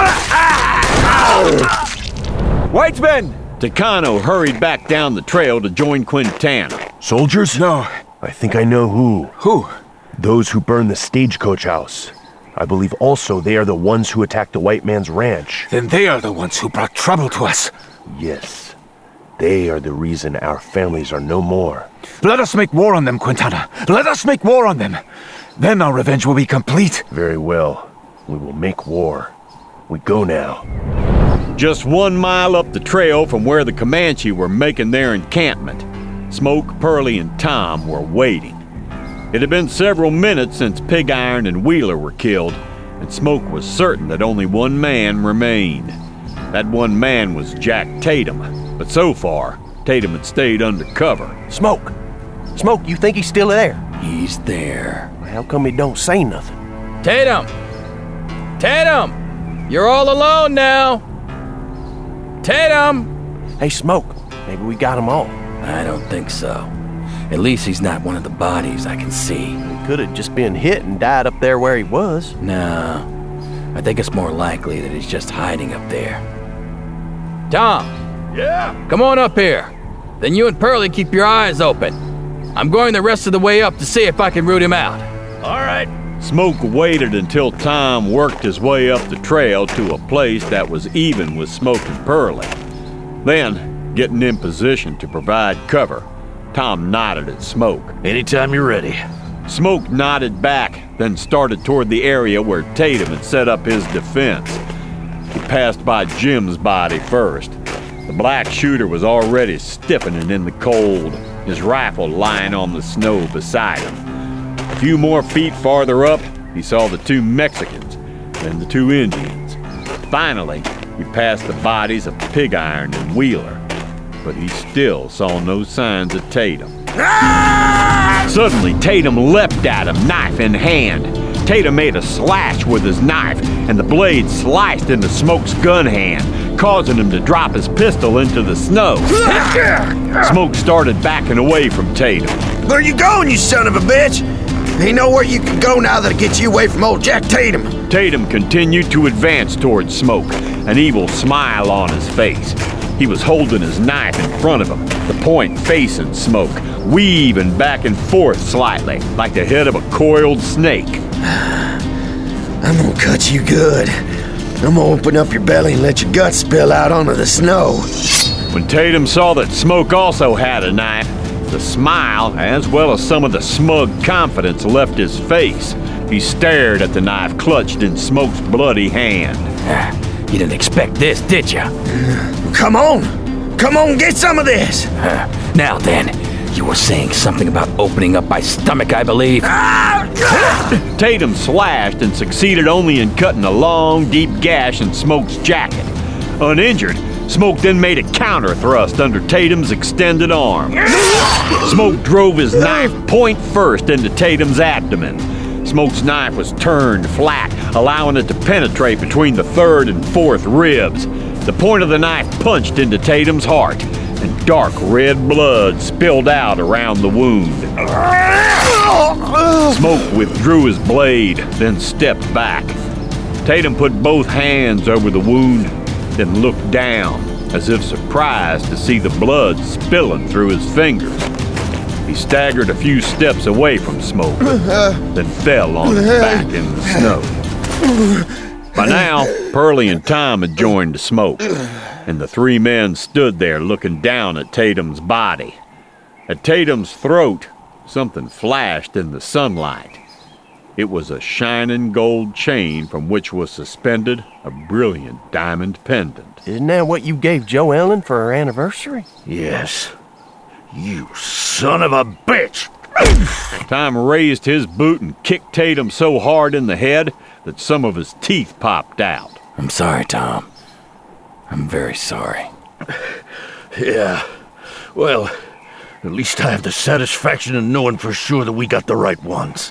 White men! Takano hurried back down the trail to join Quintana. Soldiers? No. I think I know who. Who? Those who burned the stagecoach house. I believe also they are the ones who attacked the white man's ranch. Then they are the ones who brought trouble to us. Yes. They are the reason our families are no more. Let us make war on them, Quintana. Let us make war on them. Then our revenge will be complete. Very well. We will make war. We go now. Just one mile up the trail from where the Comanche were making their encampment, Smoke, Pearlie, and Tom were waiting. It had been several minutes since Pig Iron and Wheeler were killed, and Smoke was certain that only one man remained. That one man was Jack Tatum, but so far, Tatum had stayed under cover. Smoke! Smoke, you think he's still there? He's there. How come he don't say nothing? Tatum! Tatum! You're all alone now! Tatum! Hey, Smoke, maybe we got them all. I don't think so. At least he's not one of the bodies I can see. He could have just been hit and died up there where he was. No, I think it's more likely that he's just hiding up there. Tom! Yeah? Come on up here. Then you and Pearlie keep your eyes open. I'm going the rest of the way up to see if I can root him out. All right. Smoke waited until Tom worked his way up the trail to a place that was even with Smoke and Pearlie. Then, getting in position to provide cover, Tom nodded at Smoke. Anytime you're ready. Smoke nodded back, then started toward the area where Tatum had set up his defense. He passed by Jim's body first. The black shooter was already stiffening in the cold, his rifle lying on the snow beside him. A few more feet farther up, he saw the two Mexicans, then the two Indians. Finally, he passed the bodies of Pig Iron and Wheeler, but he still saw no signs of Tatum. Suddenly, Tatum leapt at him, knife in hand. Tatum made a slash with his knife, and the blade sliced into Smoke's gun hand, causing him to drop his pistol into the snow. Smoke started backing away from Tatum. Where you going, you son of a bitch? Ain't nowhere you can go now that'll get you away from old Jack Tatum. Tatum continued to advance towards Smoke, an evil smile on his face. He was holding his knife in front of him, the point facing Smoke, weaving back and forth slightly, like the head of a coiled snake. I'm gonna cut you good. I'm gonna open up your belly and let your guts spill out onto the snow. When Tatum saw that Smoke also had a knife, the smile, as well as some of the smug confidence, left his face. He stared at the knife clutched in Smoke's bloody hand. You didn't expect this, did you? Come on! Come on, get some of this! Uh, now then, you were saying something about opening up my stomach, I believe. Tatum slashed and succeeded only in cutting a long, deep gash in Smoke's jacket. Uninjured, Smoke then made a counter thrust under Tatum's extended arm. Smoke drove his knife point first into Tatum's abdomen. Smoke's knife was turned flat, allowing it to penetrate between the third and fourth ribs. The point of the knife punched into Tatum's heart, and dark red blood spilled out around the wound. Smoke withdrew his blade, then stepped back. Tatum put both hands over the wound, then looked down, as if surprised to see the blood spilling through his fingers. He staggered a few steps away from Smoke, then fell on his back in the snow. By now, Pearlie and Tom had joined Smoke, and the three men stood there looking down at Tatum's body. At Tatum's throat, something flashed in the sunlight. It was a shining gold chain from which was suspended a brilliant diamond pendant. Isn't that what you gave Jo Ellen for her anniversary? Yes. You son of a bitch! Tom raised his boot and kicked Tatum so hard in the head that some of his teeth popped out. I'm sorry, Tom. I'm very sorry. Yeah. Well, at least I have the satisfaction of knowing for sure that we got the right ones.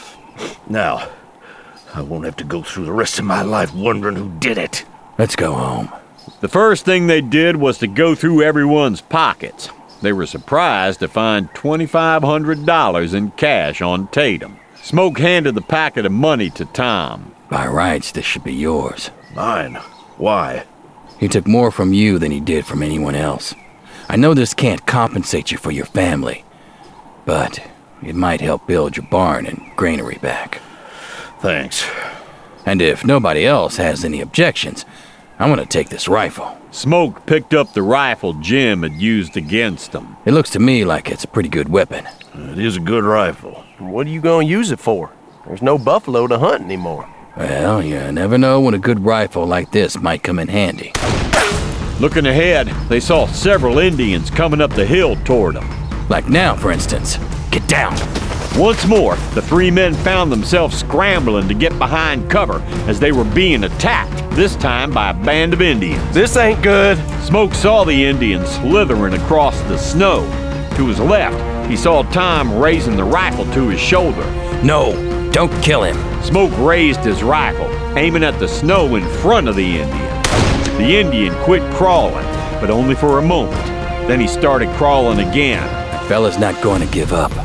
Now, I won't have to go through the rest of my life wondering who did it. Let's go home. The first thing they did was to go through everyone's pockets. They were surprised to find twenty-five hundred dollars in cash on Tatum. Smoke handed the packet of money to Tom. By rights, this should be yours. Mine? Why? He took more from you than he did from anyone else. I know this can't compensate you for your family, but it might help build your barn and granary back. Thanks. And if nobody else has any objections, I want to take this rifle. Smoke picked up the rifle Jim had used against him. It looks to me like it's a pretty good weapon. It is a good rifle. What are you going to use it for? There's no buffalo to hunt anymore. Well, you never know when a good rifle like this might come in handy. Looking ahead, they saw several Indians coming up the hill toward them. Like now, for instance. Get down! Once more, the three men found themselves scrambling to get behind cover as they were being attacked, this time by a band of Indians. This ain't good. Smoke saw the Indians slithering across the snow. To his left, he saw Tom raising the rifle to his shoulder. No, don't kill him. Smoke raised his rifle, aiming at the snow in front of the Indian. The Indian quit crawling, but only for a moment. Then he started crawling again. That fella's not going to give up.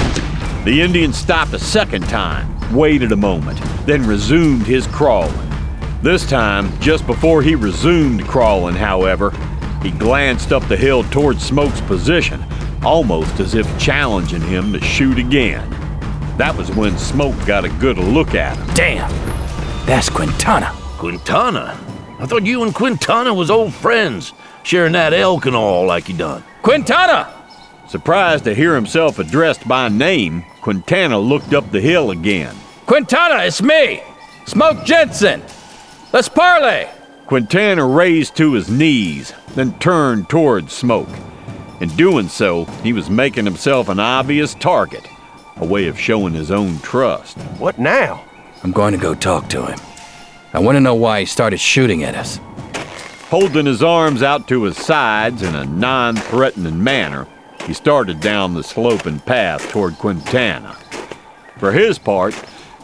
The Indian stopped a second time, waited a moment, then resumed his crawling. This time, just before he resumed crawling, however, he glanced up the hill towards Smoke's position, almost as if challenging him to shoot again. That was when Smoke got a good look at him. Damn! That's Quintana. Quintana? I thought you and Quintana was old friends, sharing that elk and all like you done. Quintana! Surprised to hear himself addressed by name, Quintana looked up the hill again. Quintana, it's me! Smoke Jensen! Let's parley! Quintana raised to his knees, then turned towards Smoke. In doing so, he was making himself an obvious target, a way of showing his own trust. What now? I'm going to go talk to him. I want to know why he started shooting at us. Holding his arms out to his sides in a non-threatening manner, he started down the sloping path toward Quintana. For his part,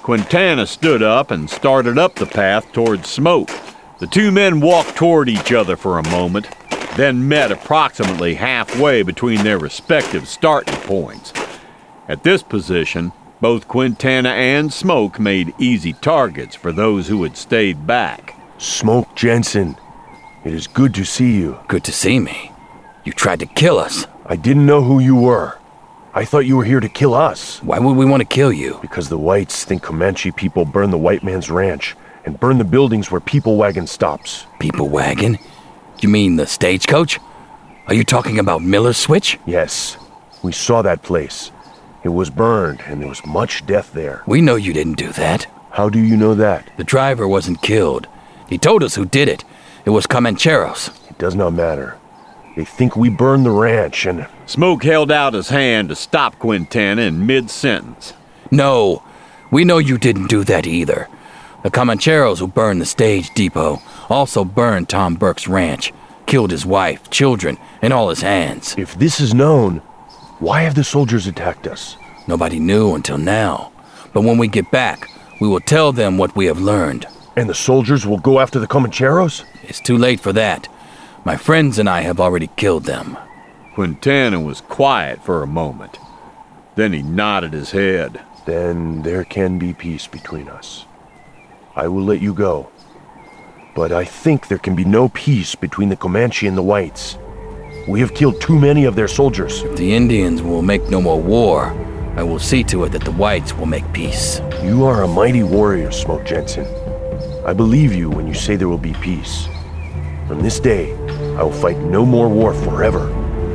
Quintana stood up and started up the path toward Smoke. The two men walked toward each other for a moment, then met approximately halfway between their respective starting points. At this position, both Quintana and Smoke made easy targets for those who had stayed back. Smoke Jensen, it is good to see you. Good to see me. You tried to kill us. I didn't know who you were. I thought you were here to kill us. Why would we want to kill you? Because the whites think Comanche people burned the white man's ranch and burned the buildings where People Wagon stops. People Wagon? You mean the stagecoach? Are you talking about Miller's Switch? Yes. We saw that place. It was burned, and there was much death there. We know you didn't do that. How do you know that? The driver wasn't killed. He told us who did it. It was Comancheros. It does not matter. They think we burned the ranch, and... Smoke held out his hand to stop Quintana in mid-sentence. No, we know you didn't do that either. The Comancheros who burned the stage depot also burned Tom Burke's ranch, killed his wife, children, and all his hands. If this is known, why have the soldiers attacked us? Nobody knew until now. But when we get back, we will tell them what we have learned. And the soldiers will go after the Comancheros? It's too late for that. My friends and I have already killed them. Quintana was quiet for a moment. Then he nodded his head. Then there can be peace between us. I will let you go. But I think there can be no peace between the Comanche and the whites. We have killed too many of their soldiers. If the Indians will make no more war, I will see to it that the whites will make peace. You are a mighty warrior, Smoke Jensen. I believe you when you say there will be peace. From this day, I will fight no more war forever.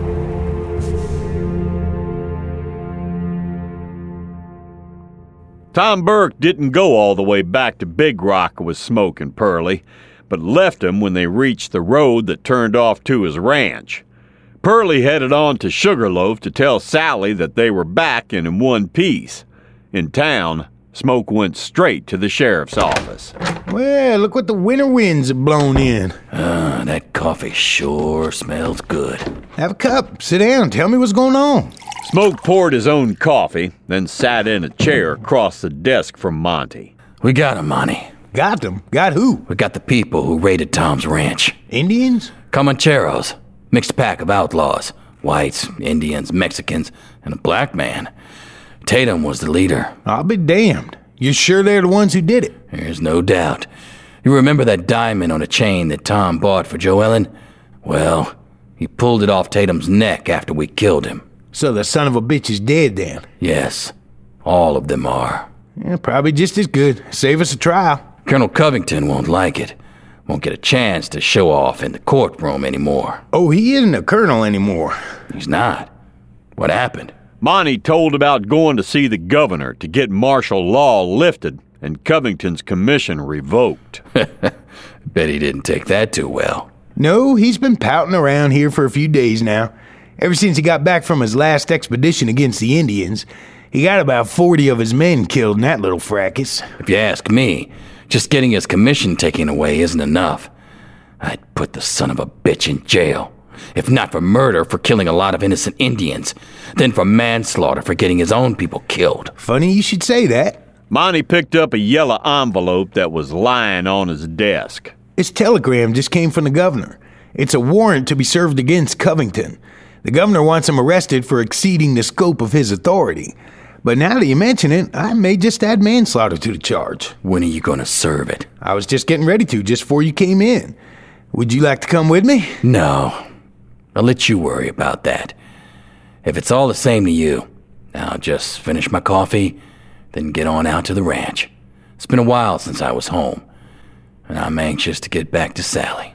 Tom Burke didn't go all the way back to Big Rock with Smoke and Pearlie, but left him when they reached the road that turned off to his ranch. Pearlie headed on to Sugarloaf to tell Sally that they were back and in one piece. In town, Smoke went straight to the sheriff's office. Well, look what the winter winds have blown in. Ah, that coffee sure smells good. Have a cup, sit down, tell me what's going on. Smoke poured his own coffee, then sat in a chair across the desk from Monty. We got him, Monty. Got them? Got who? We got the people who raided Tom's ranch. Indians? Comancheros. Mixed pack of outlaws. Whites, Indians, Mexicans, and a black man. Tatum was the leader. I'll be damned. You sure they're the ones who did it? There's no doubt. You remember that diamond on a chain that Tom bought for Joellen? Well, he pulled it off Tatum's neck after we killed him. So the son of a bitch is dead then? Yes. All of them are. Yeah, probably just as good. Save us a trial. Colonel Covington won't like it. Won't get a chance to show off in the courtroom anymore. Oh, he isn't a colonel anymore. He's not. What happened? Monty told about going to see the governor to get martial law lifted and Covington's commission revoked. Bet he didn't take that too well. No, he's been pouting around here for a few days now. Ever since he got back from his last expedition against the Indians, he got about forty of his men killed in that little fracas. If you ask me, just getting his commission taken away isn't enough. I'd put the son of a bitch in jail. If not for murder for killing a lot of innocent Indians, then for manslaughter for getting his own people killed. Funny you should say that. Monty picked up a yellow envelope that was lying on his desk. This telegram just came from the governor. It's a warrant to be served against Covington. The governor wants him arrested for exceeding the scope of his authority. But now that you mention it, I may just add manslaughter to the charge. When are you going to serve it? I was just getting ready to, just before you came in. Would you like to come with me? No. I'll let you worry about that. If it's all the same to you, I'll just finish my coffee, then get on out to the ranch. It's been a while since I was home, and I'm anxious to get back to Sally.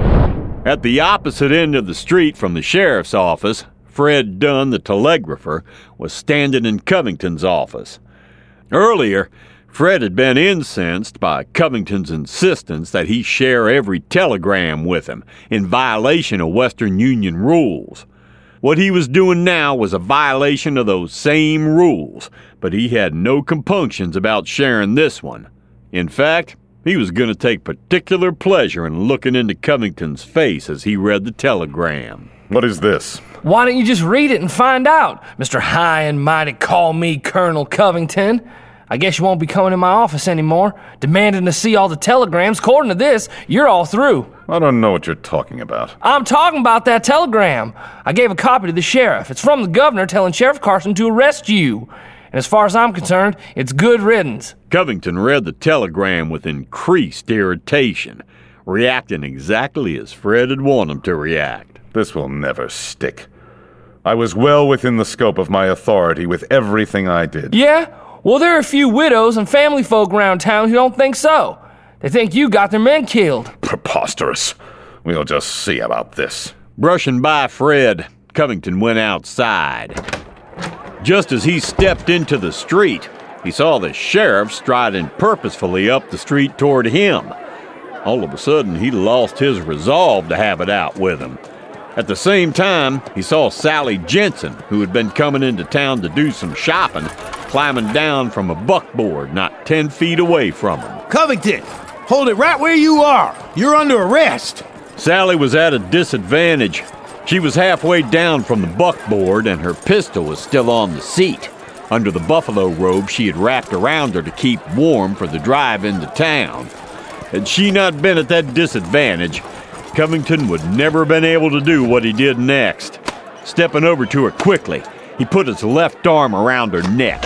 At the opposite end of the street from the sheriff's office, Fred Dunn, the telegrapher, was standing in Covington's office. Earlier, Fred had been incensed by Covington's insistence that he share every telegram with him, in violation of Western Union rules. What he was doing now was a violation of those same rules, but he had no compunctions about sharing this one. In fact, he was going to take particular pleasure in looking into Covington's face as he read the telegram. What is this? Why don't you just read it and find out, Mister High and Mighty Call Me Colonel Covington? I guess you won't be coming in my office anymore, demanding to see all the telegrams. According to this, you're all through. I don't know what you're talking about. I'm talking about that telegram. I gave a copy to the sheriff. It's from the governor telling Sheriff Carson to arrest you. And as far as I'm concerned, it's good riddance. Covington read the telegram with increased irritation, reacting exactly as Fred had wanted him to react. This will never stick. I was well within the scope of my authority with everything I did. Yeah? Well, there are a few widows and family folk around town who don't think so. They think you got their men killed. Preposterous. We'll just see about this. Brushing by Fred, Covington went outside. Just as he stepped into the street, he saw the sheriff striding purposefully up the street toward him. All of a sudden, he lost his resolve to have it out with him. At the same time, he saw Sally Jensen, who had been coming into town to do some shopping, climbing down from a buckboard not ten feet away from him. Covington, hold it right where you are. You're under arrest. Sally was at a disadvantage. She was halfway down from the buckboard and her pistol was still on the seat, under the buffalo robe she had wrapped around her to keep warm for the drive into town. Had she not been at that disadvantage, Covington would never have been able to do what he did next. Stepping over to her quickly, he put his left arm around her neck.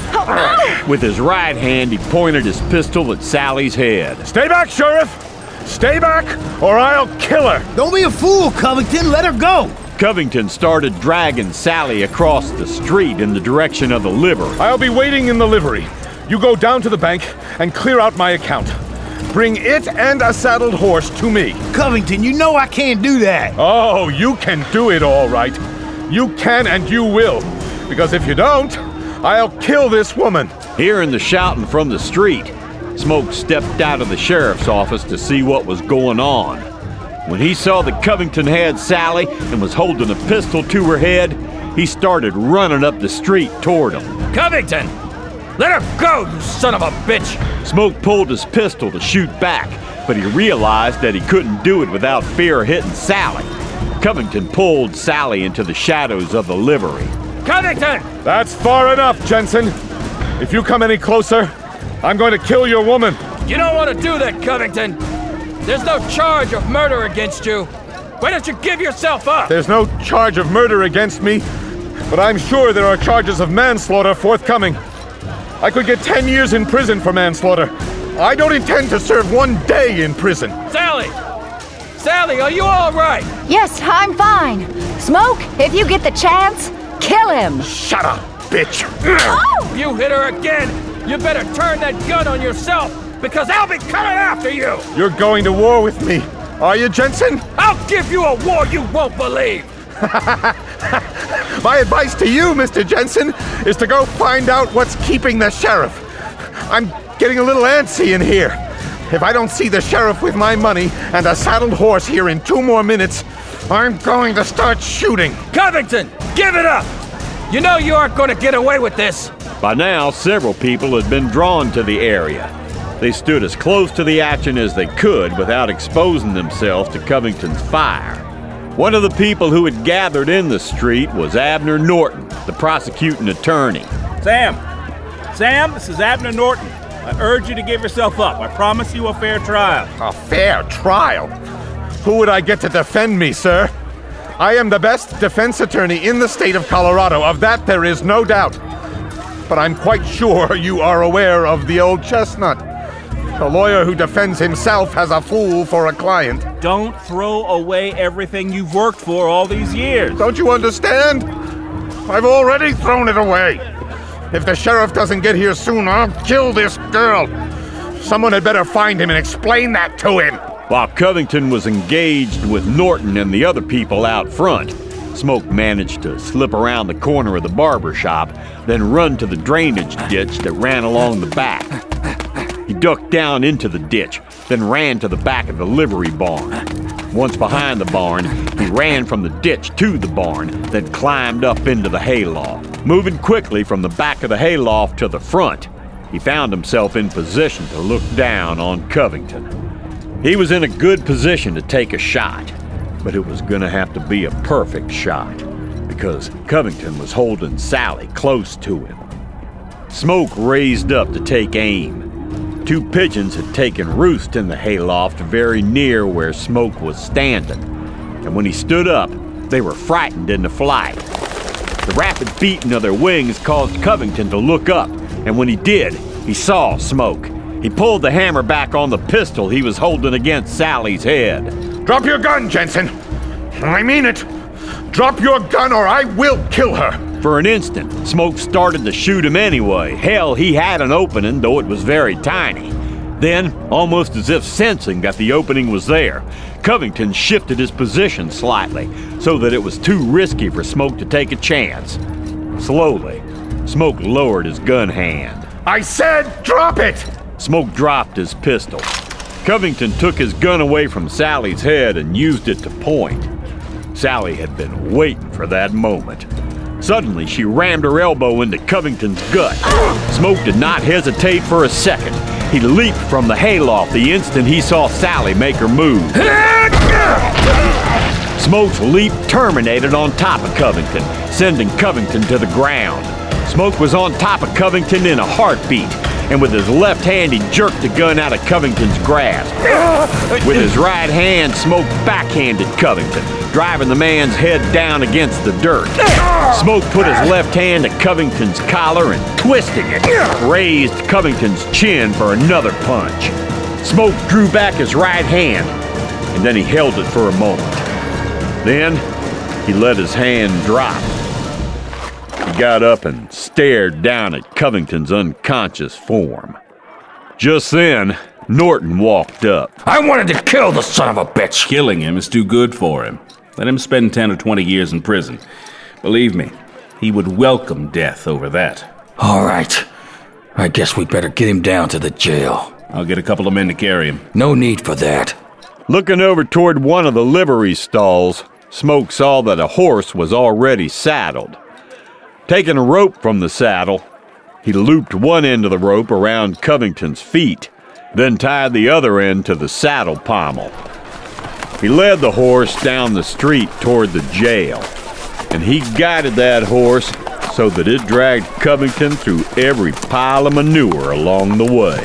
With his right hand, he pointed his pistol at Sally's head. Stay back, Sheriff! Stay back, or I'll kill her! Don't be a fool, Covington. Let her go! Covington started dragging Sally across the street in the direction of the livery. I'll be waiting in the livery. You go down to the bank and clear out my account. Bring it and a saddled horse to me. Covington, you know I can't do that. Oh, you can do it all right. You can and you will. Because if you don't, I'll kill this woman. Hearing the shouting from the street, Smoke stepped out of the sheriff's office to see what was going on. When he saw that Covington had Sally and was holding a pistol to her head, he started running up the street toward him. Covington! Let her go, you son of a bitch! Smoke pulled his pistol to shoot back, but he realized that he couldn't do it without fear of hitting Sally. Covington pulled Sally into the shadows of the livery. Covington! That's far enough, Jensen. If you come any closer, I'm going to kill your woman. You don't want to do that, Covington. There's no charge of murder against you. Why don't you give yourself up? There's no charge of murder against me, but I'm sure there are charges of manslaughter forthcoming. I could get ten years in prison for manslaughter. I don't intend to serve one day in prison. Sally! Sally, are you all right? Yes, I'm fine. Smoke, if you get the chance, kill him. Shut up, bitch. Oh! If you hit her again, you better turn that gun on yourself, because I'll be coming after you. You're going to war with me, are you, Jensen? I'll give you a war you won't believe. My advice to you, Mister Jensen, is to go find out what's keeping the sheriff. I'm getting a little antsy in here. If I don't see the sheriff with my money and a saddled horse here in two more minutes, I'm going to start shooting. Covington, give it up! You know you aren't going to get away with this. By now, several people had been drawn to the area. They stood as close to the action as they could without exposing themselves to Covington's fire. One of the people who had gathered in the street was Abner Norton, the prosecuting attorney. Sam! Sam, this is Abner Norton. I urge you to give yourself up. I promise you a fair trial. A fair trial? Who would I get to defend me, sir? I am the best defense attorney in the state of Colorado. Of that there is no doubt. But I'm quite sure you are aware of the old chestnut. A lawyer who defends himself has a fool for a client. Don't throw away everything you've worked for all these years. Don't you understand? I've already thrown it away. If the sheriff doesn't get here soon, I'll kill this girl. Someone had better find him and explain that to him. While Covington was engaged with Norton and the other people out front, Smoke managed to slip around the corner of the barber shop, then run to the drainage ditch that ran along the back. He ducked down into the ditch, then ran to the back of the livery barn. Once behind the barn, he ran from the ditch to the barn, then climbed up into the hayloft. Moving quickly from the back of the hayloft to the front, he found himself in position to look down on Covington. He was in a good position to take a shot, but it was gonna have to be a perfect shot, because Covington was holding Sally close to him. Smoke raised up to take aim. Two pigeons had taken roost in the hayloft very near where Smoke was standing, and when he stood up, they were frightened into flight. The rapid beating of their wings caused Covington to look up, and when he did, he saw Smoke. He pulled the hammer back on the pistol he was holding against Sally's head. Drop your gun, Jensen! I mean it! Drop your gun or I will kill her! For an instant, Smoke started to shoot him anyway. Hell, he had an opening, though it was very tiny. Then, almost as if sensing that the opening was there, Covington shifted his position slightly so that it was too risky for Smoke to take a chance. Slowly, Smoke lowered his gun hand. I said drop it! Smoke dropped his pistol. Covington took his gun away from Sally's head and used it to point. Sally had been waiting for that moment. Suddenly, she rammed her elbow into Covington's gut. Smoke did not hesitate for a second. He leaped from the hayloft the instant he saw Sally make her move. Smoke's leap terminated on top of Covington, sending Covington to the ground. Smoke was on top of Covington in a heartbeat, and with his left hand, he jerked the gun out of Covington's grasp. With his right hand, Smoke backhanded Covington, driving the man's head down against the dirt. Smoke put his left hand to Covington's collar and, twisting it, raised Covington's chin for another punch. Smoke drew back his right hand, and then he held it for a moment. Then, he let his hand drop. He got up and stared down at Covington's unconscious form. Just then, Norton walked up. I wanted to kill the son of a bitch! Killing him is too good for him. Let him spend ten or twenty years in prison. Believe me, he would welcome death over that. All right. I guess we better get him down to the jail. I'll get a couple of men to carry him. No need for that. Looking over toward one of the livery stalls, Smoke saw that a horse was already saddled. Taking a rope from the saddle, he looped one end of the rope around Covington's feet, then tied the other end to the saddle pommel. He led the horse down the street toward the jail, and he guided that horse so that it dragged Covington through every pile of manure along the way.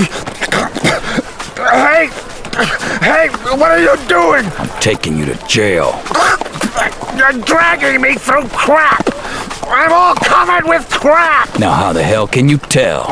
Hey! Hey, what are you doing? I'm taking you to jail. You're dragging me through crap! I'm all covered with crap! Now how the hell can you tell?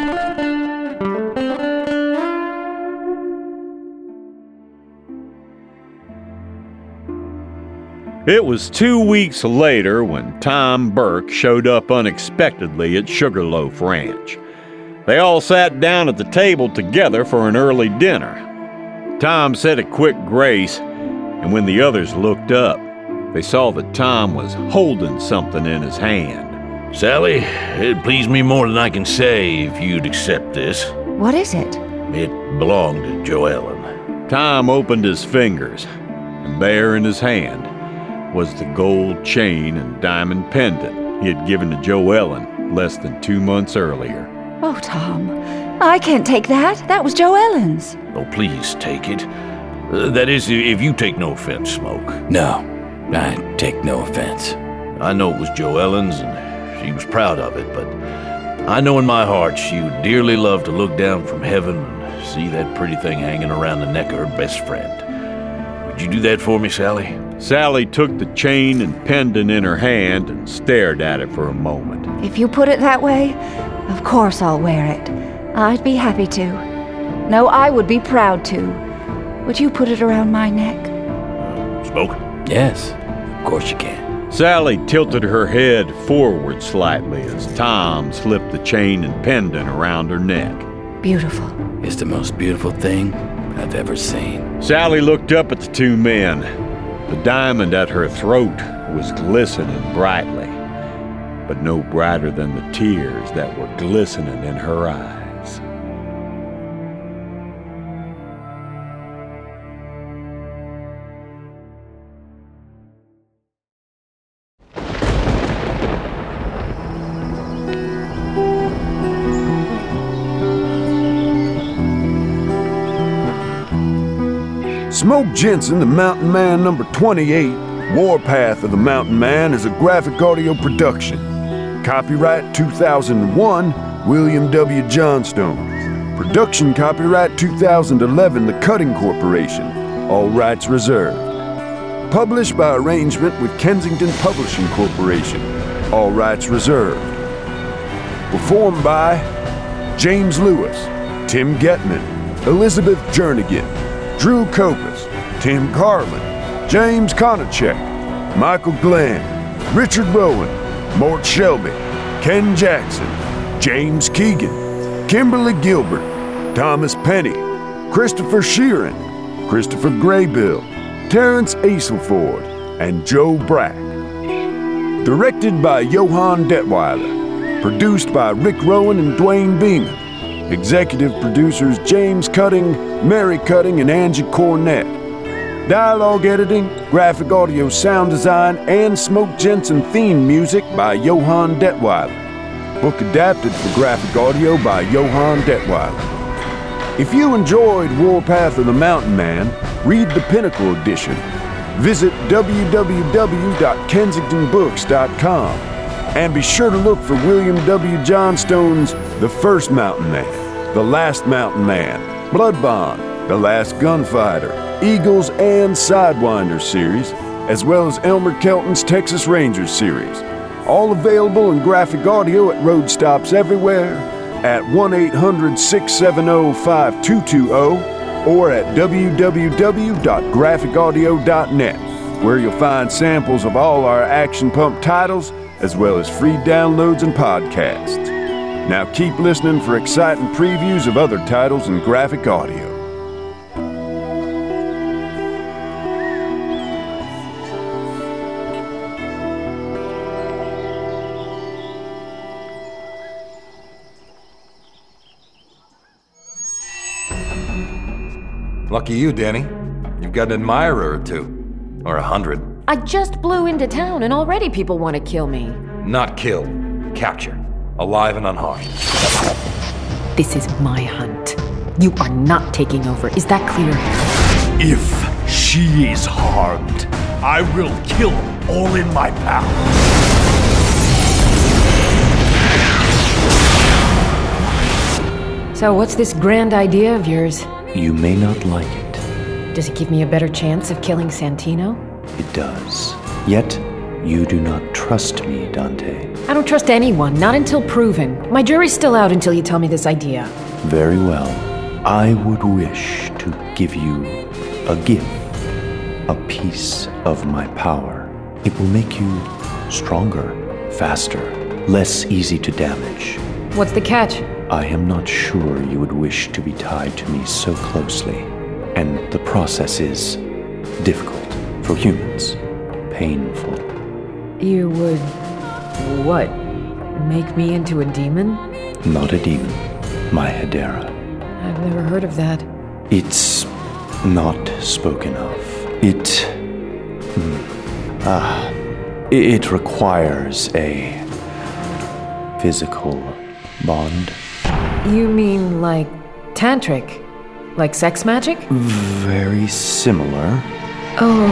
It was two weeks later when Tom Burke showed up unexpectedly at Sugarloaf Ranch. They all sat down at the table together for an early dinner. Tom said a quick grace, and when the others looked up, they saw that Tom was holding something in his hand. Sally, it'd please me more than I can say if you'd accept this. What is it? It belonged to Joellen. Tom opened his fingers, and there in his hand was the gold chain and diamond pendant he had given to Joellen less than two months earlier. Oh, Tom, I can't take that. That was Joellen's. Oh, please take it. Uh, that is, if you take no offense, Smoke. No, I take no offense. I know it was Joellen's, and she was proud of it, but I know in my heart she would dearly love to look down from heaven and see that pretty thing hanging around the neck of her best friend. Would you do that for me, Sally? Sally took the chain and pendant in her hand and stared at it for a moment. If you put it that way, of course I'll wear it. I'd be happy to. No, I would be proud to. Would you put it around my neck? Uh, Smoke? Yes, of course you can. Sally tilted her head forward slightly as Tom slipped the chain and pendant around her neck. Beautiful. It's the most beautiful thing I've ever seen. Sally looked up at the two men. The diamond at her throat was glistening brightly, but no brighter than the tears that were glistening in her eyes. Smoke Jensen, the Mountain Man number twenty-eight, Warpath of the Mountain Man is a graphic audio production. Copyright two thousand one, William W. Johnstone. Production copyright two thousand eleven, The Cutting Corporation. All rights reserved. Published by arrangement with Kensington Publishing Corporation. All rights reserved. Performed by James Lewis, Tim Getman, Elizabeth Jernigan, Drew Copas, Tim Carlin, James Konachek, Michael Glenn, Richard Rowan, Mort Shelby, Ken Jackson, James Keegan, Kimberly Gilbert, Thomas Penny, Christopher Sheeran, Christopher Graybill, Terrence Aselford, and Joe Brack. Directed by Johann Detweiler. Produced by Rick Rowan and Dwayne Beeman. Executive producers James Cutting, Mary Cutting, and Angie Cornett. Dialogue editing, graphic audio sound design, and Smoke Jensen theme music by Johann Detweiler. Book adapted for graphic audio by Johann Detweiler. If you enjoyed Warpath of the Mountain Man, read the Pinnacle Edition. Visit w w w dot kensington books dot com and be sure to look for William W. Johnstone's The First Mountain Man, The Last Mountain Man, Blood Bond, The Last Gunfighter, Eagles, and Sidewinder series, as well as Elmer Kelton's Texas Rangers series. All available in graphic audio at road stops everywhere, at one eight hundred, six seven zero, five two two zero or at w w w dot graphic audio dot net, where you'll find samples of all our Action Pump titles, as well as free downloads and podcasts. Now keep listening for exciting previews of other titles in graphic audio. Lucky you, Danny. You've got an admirer or two. Or a hundred. I just blew into town and already people want to kill me. Not kill. Capture. Alive and unharmed. This is my hunt. You are not taking over. Is that clear? If she is harmed, I will kill them all in my power. So what's this grand idea of yours? You may not like it. Does it give me a better chance of killing Santino? It does. Yet, you do not trust me, Dante. I don't trust anyone, not until proven. My jury's still out until you tell me this idea. Very well. I would wish to give you a gift. A piece of my power. It will make you stronger, faster, less easy to damage. What's the catch? I am not sure you would wish to be tied to me so closely. And the process is difficult for humans. Painful. You would... what? Make me into a demon? Not a demon. My Hedera. I've never heard of that. It's not spoken of. It... Mm, ah... It requires a... physical bond. You mean like tantric? Like sex magic? Very similar. Oh.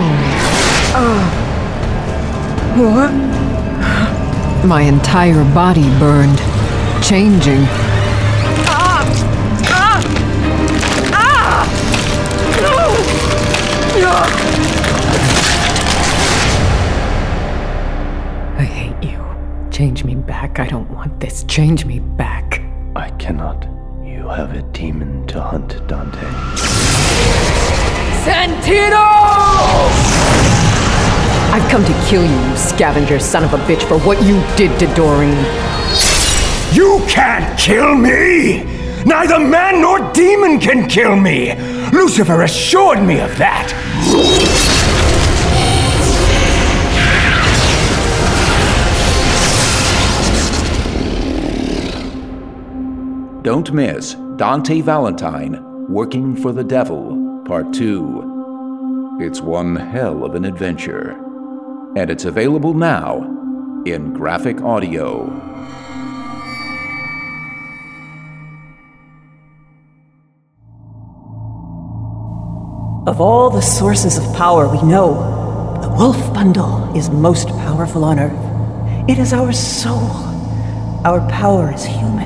Oh. What? My entire body burned, changing. Ah! Ah! Ah! No! I hate you. Change me back. I don't want this. Change me back. I cannot. You have a demon to hunt, Dante. Santino! I've come to kill you, you scavenger son of a bitch, for what you did to Doreen. You can't kill me! Neither man nor demon can kill me! Lucifer assured me of that! Don't miss Dante Valentine, Working for the Devil, Part two. It's one hell of an adventure. And it's available now in graphic audio. Of all the sources of power we know, the Wolf Bundle is most powerful on Earth. It is our soul, our power as humans.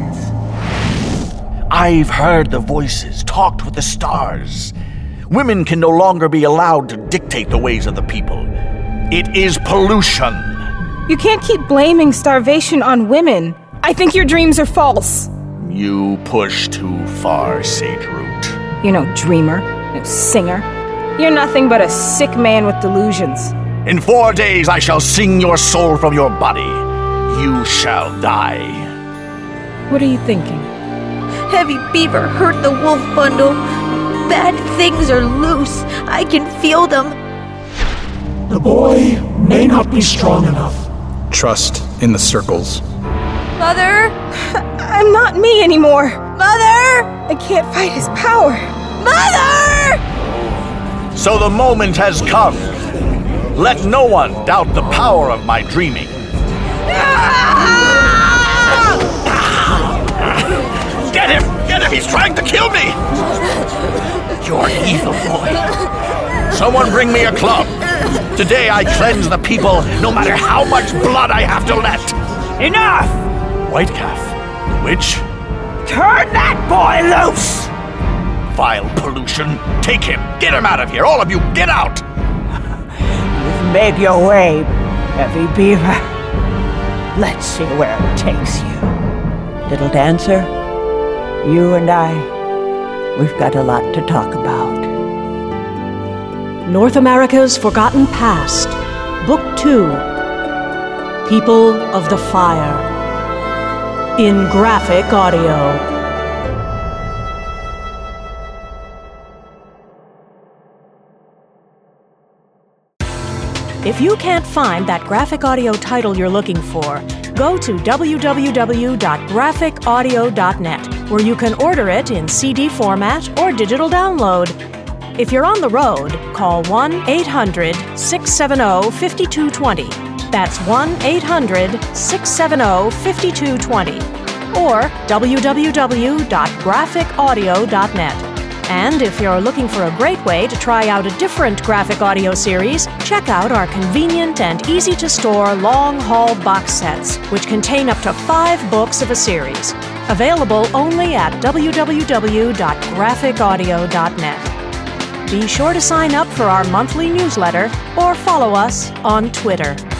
I've heard the voices, talked with the stars. Women can no longer be allowed to dictate the ways of the people. It is pollution. You can't keep blaming starvation on women. I think your dreams are false. You push too far, Sage Root. You're no dreamer, no singer. You're nothing but a sick man with delusions. In four days I shall sing your soul from your body. You shall die. What are you thinking? Heavy Beaver hurt the wolf bundle. Bad things are loose. I can feel them. The boy may not be strong enough. Trust in the circles. Mother? I'm not me anymore. Mother! I can't fight his power. Mother! So the moment has come. Let no one doubt the power of my dreaming. Get him! Get him! He's trying to kill me! You're evil, boy. Someone bring me a club. Today I cleanse the people, no matter how much blood I have to let. Enough! Whitecalf, the witch? Turn that boy loose! Vile pollution. Take him. Get him out of here. All of you, get out! You've made your way, Heavy Beaver. Let's see where it takes you. Little dancer, you and I, we've got a lot to talk about. North America's Forgotten Past, Book two, People of the Fire, in graphic audio. If you can't find that graphic audio title you're looking for, go to w w w dot graphic audio dot net, where you can order it in C D format or digital download. If you're on the road, call one eight hundred, six seven zero, five two two zero. That's one eight hundred, six seven zero, five two two zero. Or w w w dot graphic audio dot net. And if you're looking for a great way to try out a different graphic audio series, check out our convenient and easy-to-store long-haul box sets, which contain up to five books of a series. Available only at w w w dot graphic audio dot net. Be sure to sign up for our monthly newsletter or follow us on Twitter.